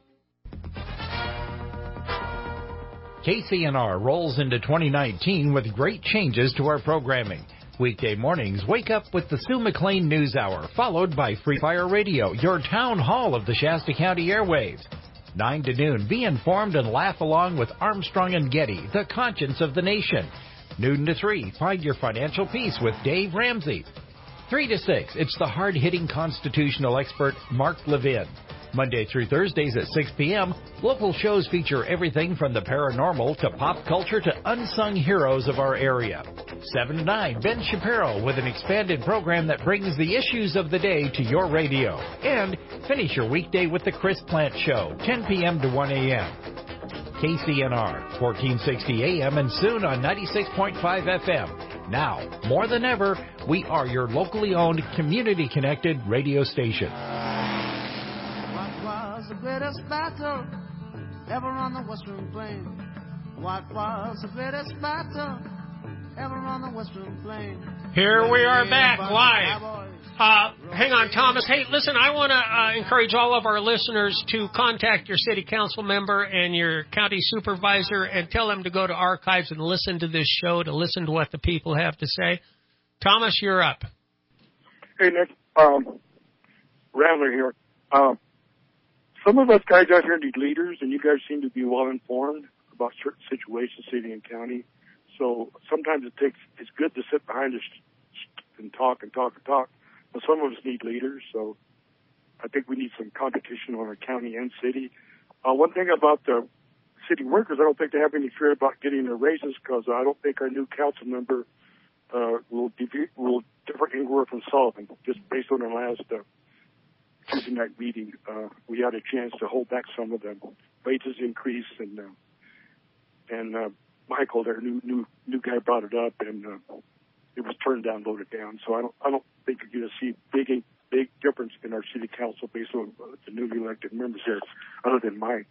K C N R rolls into twenty nineteen with great changes to our programming. Weekday mornings, wake up with the Sue McLean News Hour, followed by Free Fire Radio, your town hall of the Shasta County airwaves. nine to noon, be informed and laugh along with Armstrong and Getty, the conscience of the nation. Noon to three, find your financial peace with Dave Ramsey. three to six, it's the hard-hitting constitutional expert Mark Levin. Monday through Thursdays at six p.m., local shows feature everything from the paranormal to pop culture to unsung heroes of our area. seven to nine, Ben Shapiro with an expanded program that brings the issues of the day to your radio. And finish your weekday with the Chris Plant Show, ten p.m. to one a.m. K C N R, fourteen sixty A M and soon on ninety-six point five F M. Now, more than ever, we are your locally owned, community-connected radio station. What was the greatest battle ever on the Western Plain? What was the greatest battle ever on the Western Plain? Here we are back live. Uh, hang on, Thomas. Hey, listen, I want to uh, encourage all of our listeners to contact your city council member and your county supervisor and tell them to go to archives and listen to this show, to listen to what the people have to say. Thomas, you're up. Hey, Nick. Um, Rambler here. Um, some of us guys out here need leaders, and you guys seem to be well informed about certain situations, city and county. So sometimes it takes, it's good to sit behind us and talk and talk and talk. But some of us need leaders, so I think we need some competition on our county and city. Uh, one thing about the city workers, I don't think they have any fear about getting their raises because I don't think our new council member uh, will, dev- will differ anywhere from Sullivan. Just based on our last uh, Tuesday night meeting, uh, we had a chance to hold back some of the wages increase, and uh, and uh, Michael, their new new new guy, brought it up, and uh, it was turned down, voted down. So I don't I don't think you're going to see big big difference in our city council based on uh, the newly elected members here, other than Mike.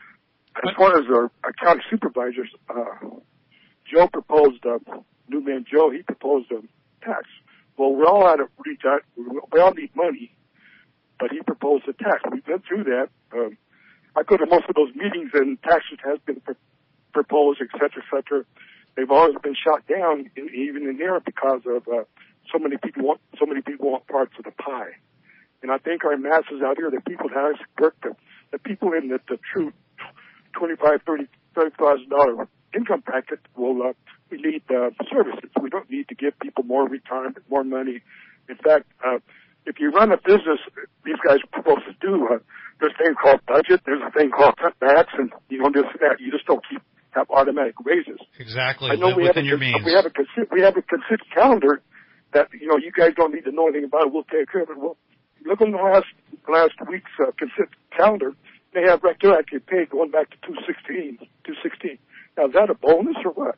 As far as our, our county supervisors, uh, Joe proposed, uh, new man Joe, he proposed a tax. Well, we all had a reach out, we all need money, but he proposed a tax. We've been through that. Um, I go to most of those meetings, and taxes has been pr- proposed, et cetera, et cetera. They've always been shot down, in, even in there, because of uh, so many people want so many people want parts of the pie. And I think our masses out here, the people that has worked, the, the people in the, the true twenty-five, thirty, thirty thousand dollar income bracket, will uh, we need uh, services. We don't need to give people more retirement, more money. In fact, uh, if you run a business, these guys are supposed to do. Uh, there's a thing called budget. There's a thing called cutbacks, and you don't do that. You just don't keep have automatic raises. Exactly. I know Live we within have a, your means. We have a consi- we have a consistent calendar that you know you guys don't need to know anything about it. We'll take care of it. Well, look on the last last week's uh, consistent calendar. They have retroactive pay going back to two sixteen. two sixteen. Now, is that a bonus or what?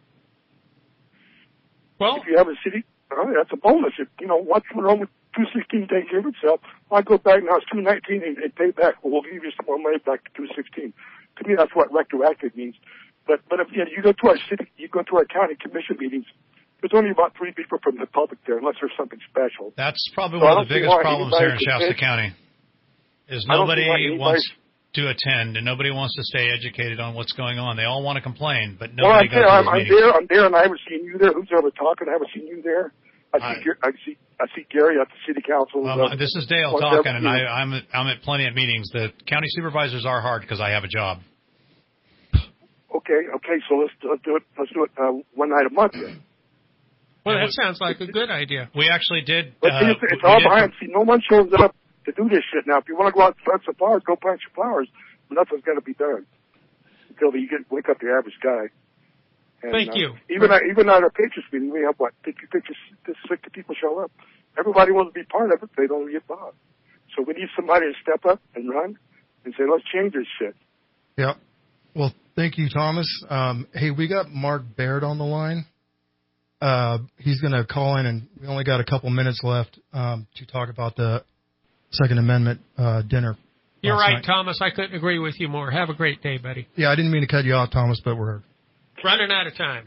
Well, if you have a city, uh, that's a bonus. If, you know, what's wrong with two sixteen taking care of itself? I go back now, it's two nineteen, and they pay back. Well, we'll give you some more money back to two sixteen. To me, that's what retroactive means. But but if you, know, you go to our city, you go to our county commission meetings, there's only about three people from the public there, unless there's something special. That's probably So one of the biggest problems here in Shasta take, County. Is I don't nobody see why anybody, wants to attend, and nobody wants to stay educated on what's going on. They all want to complain, but well, I'm nobody goes there, to I'm, these I'm meetings. there, I'm there, and I haven't seen you there. Who's ever talking? I haven't seen you there. I see, I, Gar- I see, I see Gary at the city council. Um, uh, this is Dale talking, and I, I'm at, I'm at plenty of meetings. The county supervisors are hard because I have a job. Okay, okay, so let's, let's do it. Let's do it uh, one night a month. Then. Well, that sounds like a good idea. We actually did. But Uh, see, it's, it's all behind. See, no one shows up to do this shit now. If you want to go out and plant some flowers, go plant your flowers. Nothing's going to be done until you get wake up the average guy. And, Thank uh, you. Even at, even at our Patriots meeting, we have what fifty, fifty, sixty people show up. Everybody wants to be part of it. They don't get involved. So we need somebody to step up and run and say, let's change this shit. Yeah. Well, thank you, Thomas. Um, hey, we got Mark Baird on the line. Uh, he's going to call in, and we only got a couple minutes left um, to talk about the Second Amendment uh, dinner. You're right, night. Thomas. I couldn't agree with you more. Have a great day, buddy. Yeah, I didn't mean to cut you off, Thomas, but we're running out of time.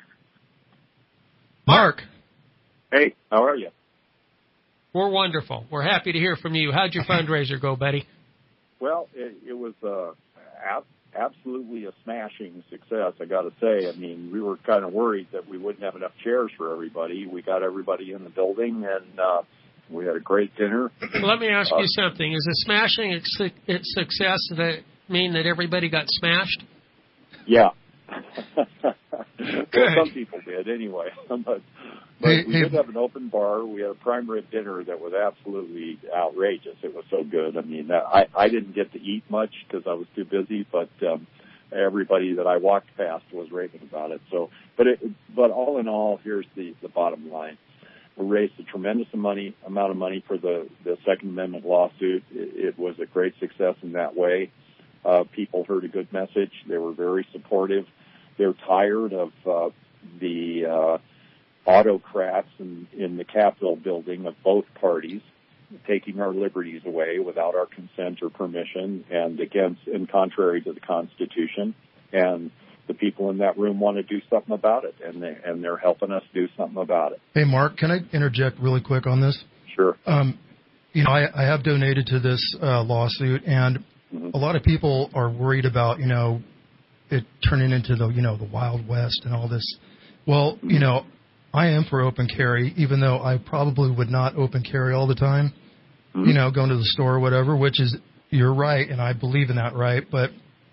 Mark. Hey, how are you? We're wonderful. We're happy to hear from you. How'd your fundraiser go, buddy? Well, it, it was uh, ab- absolutely a smashing success, I got to say. I mean, we were kind of worried that we wouldn't have enough chairs for everybody. We got everybody in the building, and uh, we had a great dinner. Let me ask uh, you something. Is a smashing ex- its success that mean that everybody got smashed? Yeah. Well, some people did anyway. but but Hey, we hey. did have an open bar. We had a prime rib dinner that was absolutely outrageous. It was so good. I mean, I I didn't get to eat much because I was too busy, but um, everybody that I walked past was raving about it. So, but it, but all in all, here's the the bottom line. We raised a tremendous money, amount of money for the, the Second Amendment lawsuit. It, it was a great success in that way. Uh, people heard a good message. They were very supportive. They're tired of uh, the uh, autocrats in, in the Capitol building of both parties taking our liberties away without our consent or permission and against and contrary to the Constitution. And the people in that room want to do something about it, and, they, and they're helping us do something about it. Hey, Mark, can I interject really quick on this? Sure. Um, you know, I, I have donated to this uh, lawsuit, and mm-hmm. a lot of people are worried about, you know, it turning into the, you know, the Wild West and all this. Well, you know, I am for open carry, even though I probably would not open carry all the time, mm-hmm. you know, going to the store or whatever, which is, you're right, and I believe in that right, but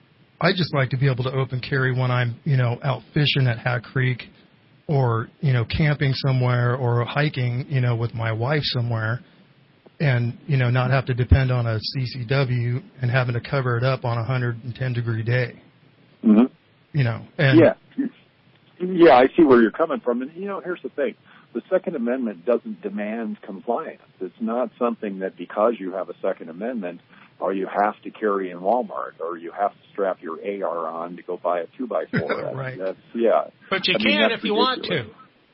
I just like to be able to open carry when I'm, you know, out fishing at Hat Creek or, you know, camping somewhere or hiking, you know, with my wife somewhere and, you know, not have to depend on a C C W and having to cover it up on a one hundred ten degree day. Mm-hmm. You know, and yeah. Yeah, I see where you're coming from. And, you know, here's the thing. The Second Amendment doesn't demand compliance. It's not something that because you have a Second Amendment or you have to carry in Walmart, or you have to strap your A R on to go buy a two by four. That's, right. That's, yeah. But you I mean, can if you want to.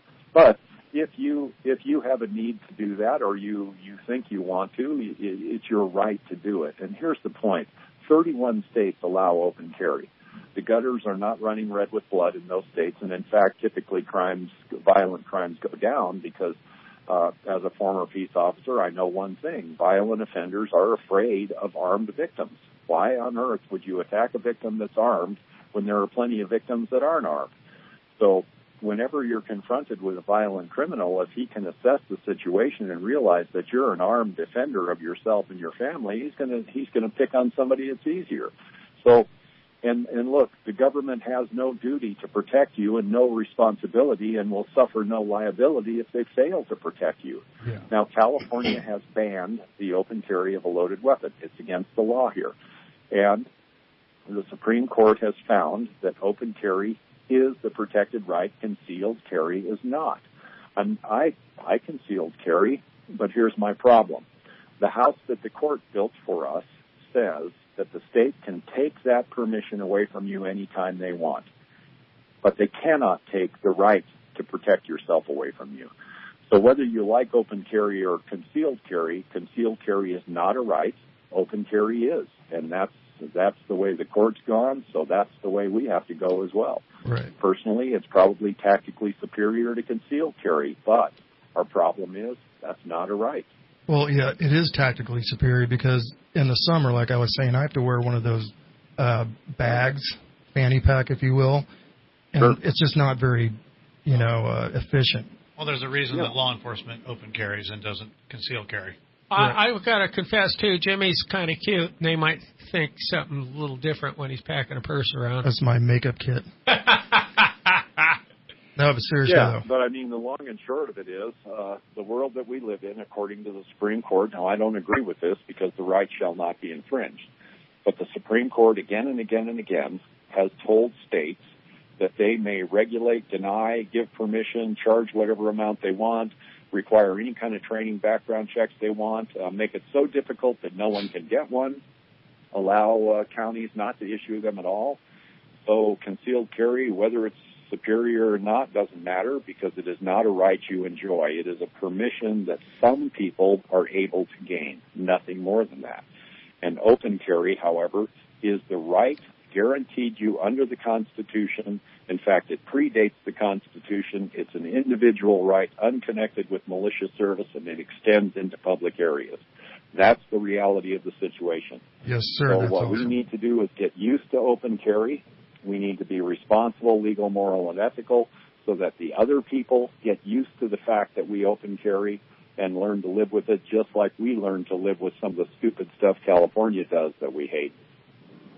But if you if you have a need to do that, or you you think you want to, it, it's your right to do it. And here's the point: thirty-one states allow open carry. The gutters are not running red with blood in those states, and in fact, typically crimes, violent crimes, go down because. Uh, as a former peace officer, I know one thing. Violent offenders are afraid of armed victims. Why on earth would you attack a victim that's armed when there are plenty of victims that aren't armed? So whenever you're confronted with a violent criminal, if he can assess the situation and realize that you're an armed defender of yourself and your family, he's going to he's going to pick on somebody that's easier. So And, and look, the government has no duty to protect you and no responsibility and will suffer no liability if they fail to protect you. Yeah. Now, California has banned the open carry of a loaded weapon. It's against the law here. And the Supreme Court has found that open carry is the protected right. Concealed carry is not. And I, I concealed carry, but here's my problem. The house that the court built for us says that the state can take that permission away from you anytime they want. But they cannot take the right to protect yourself away from you. So whether you like open carry or concealed carry, concealed carry is not a right. Open carry is. And that's that's the way the court's gone, so that's the way we have to go as well. Right. Personally, it's probably tactically superior to concealed carry, but our problem is that's not a right. Well, yeah, it is tactically superior because in the summer, like I was saying, I have to wear one of those uh, bags, fanny pack, if you will, and sure. it's just not very, you know, uh, efficient. Well, there's a reason yeah. that law enforcement open carries and doesn't conceal carry. I, I've got to confess, too, Jimmy's kind of cute, and they might think something a little different when he's packing a purse around. That's my makeup kit. No, but seriously, yeah, though. but I mean, the long and short of it is, uh, the world that we live in, according to the Supreme Court, now I don't agree with this because the right shall not be infringed, but the Supreme Court again and again and again has told states that they may regulate, deny, give permission, charge whatever amount they want, require any kind of training, background checks they want, uh, make it so difficult that no one can get one, allow uh, counties not to issue them at all. So concealed carry, whether it's superior or not, doesn't matter because it is not a right you enjoy. It is a permission that some people are able to gain, nothing more than that. And open carry, however, is the right guaranteed you under the Constitution. In fact, it predates the Constitution. It's an individual right unconnected with militia service, and it extends into public areas. That's the reality of the situation. Yes, sir. So That's what awesome. we need to do is get used to open carry. We need to be responsible, legal, moral, and ethical so that the other people get used to the fact that we open carry and learn to live with it just like we learn to live with some of the stupid stuff California does that we hate.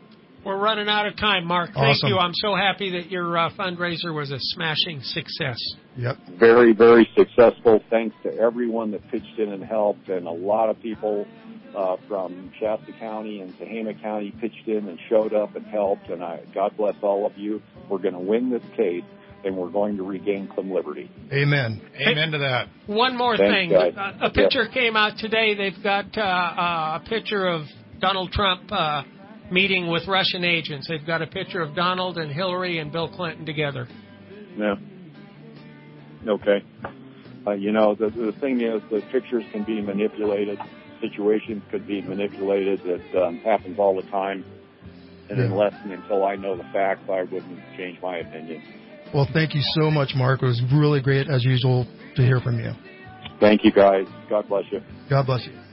We're running out of time, Mark. Thank Awesome. you. I'm so happy that your uh, fundraiser was a smashing success. Yep. Very, very successful. Thanks to everyone that pitched in and helped, and a lot of people uh, from Shasta County and Tehama County pitched in and showed up and helped. And I, God bless all of you. We're going to win this case, and we're going to regain some liberty. Amen. Amen to that. One more Thanks, thing. guys. A, a picture yep. came out today. They've got uh, uh, a picture of Donald Trump uh, meeting with Russian agents. They've got a picture of Donald and Hillary and Bill Clinton together. Yeah. Okay. Uh, you know, the, the thing is that pictures can be manipulated. Situations could be manipulated. It um, happens all the time. And yeah. unless and until I know the facts, I wouldn't change my opinion. Well, thank you so much, Mark. It was really great, as usual, to hear from you. Thank you, guys. God bless you. God bless you.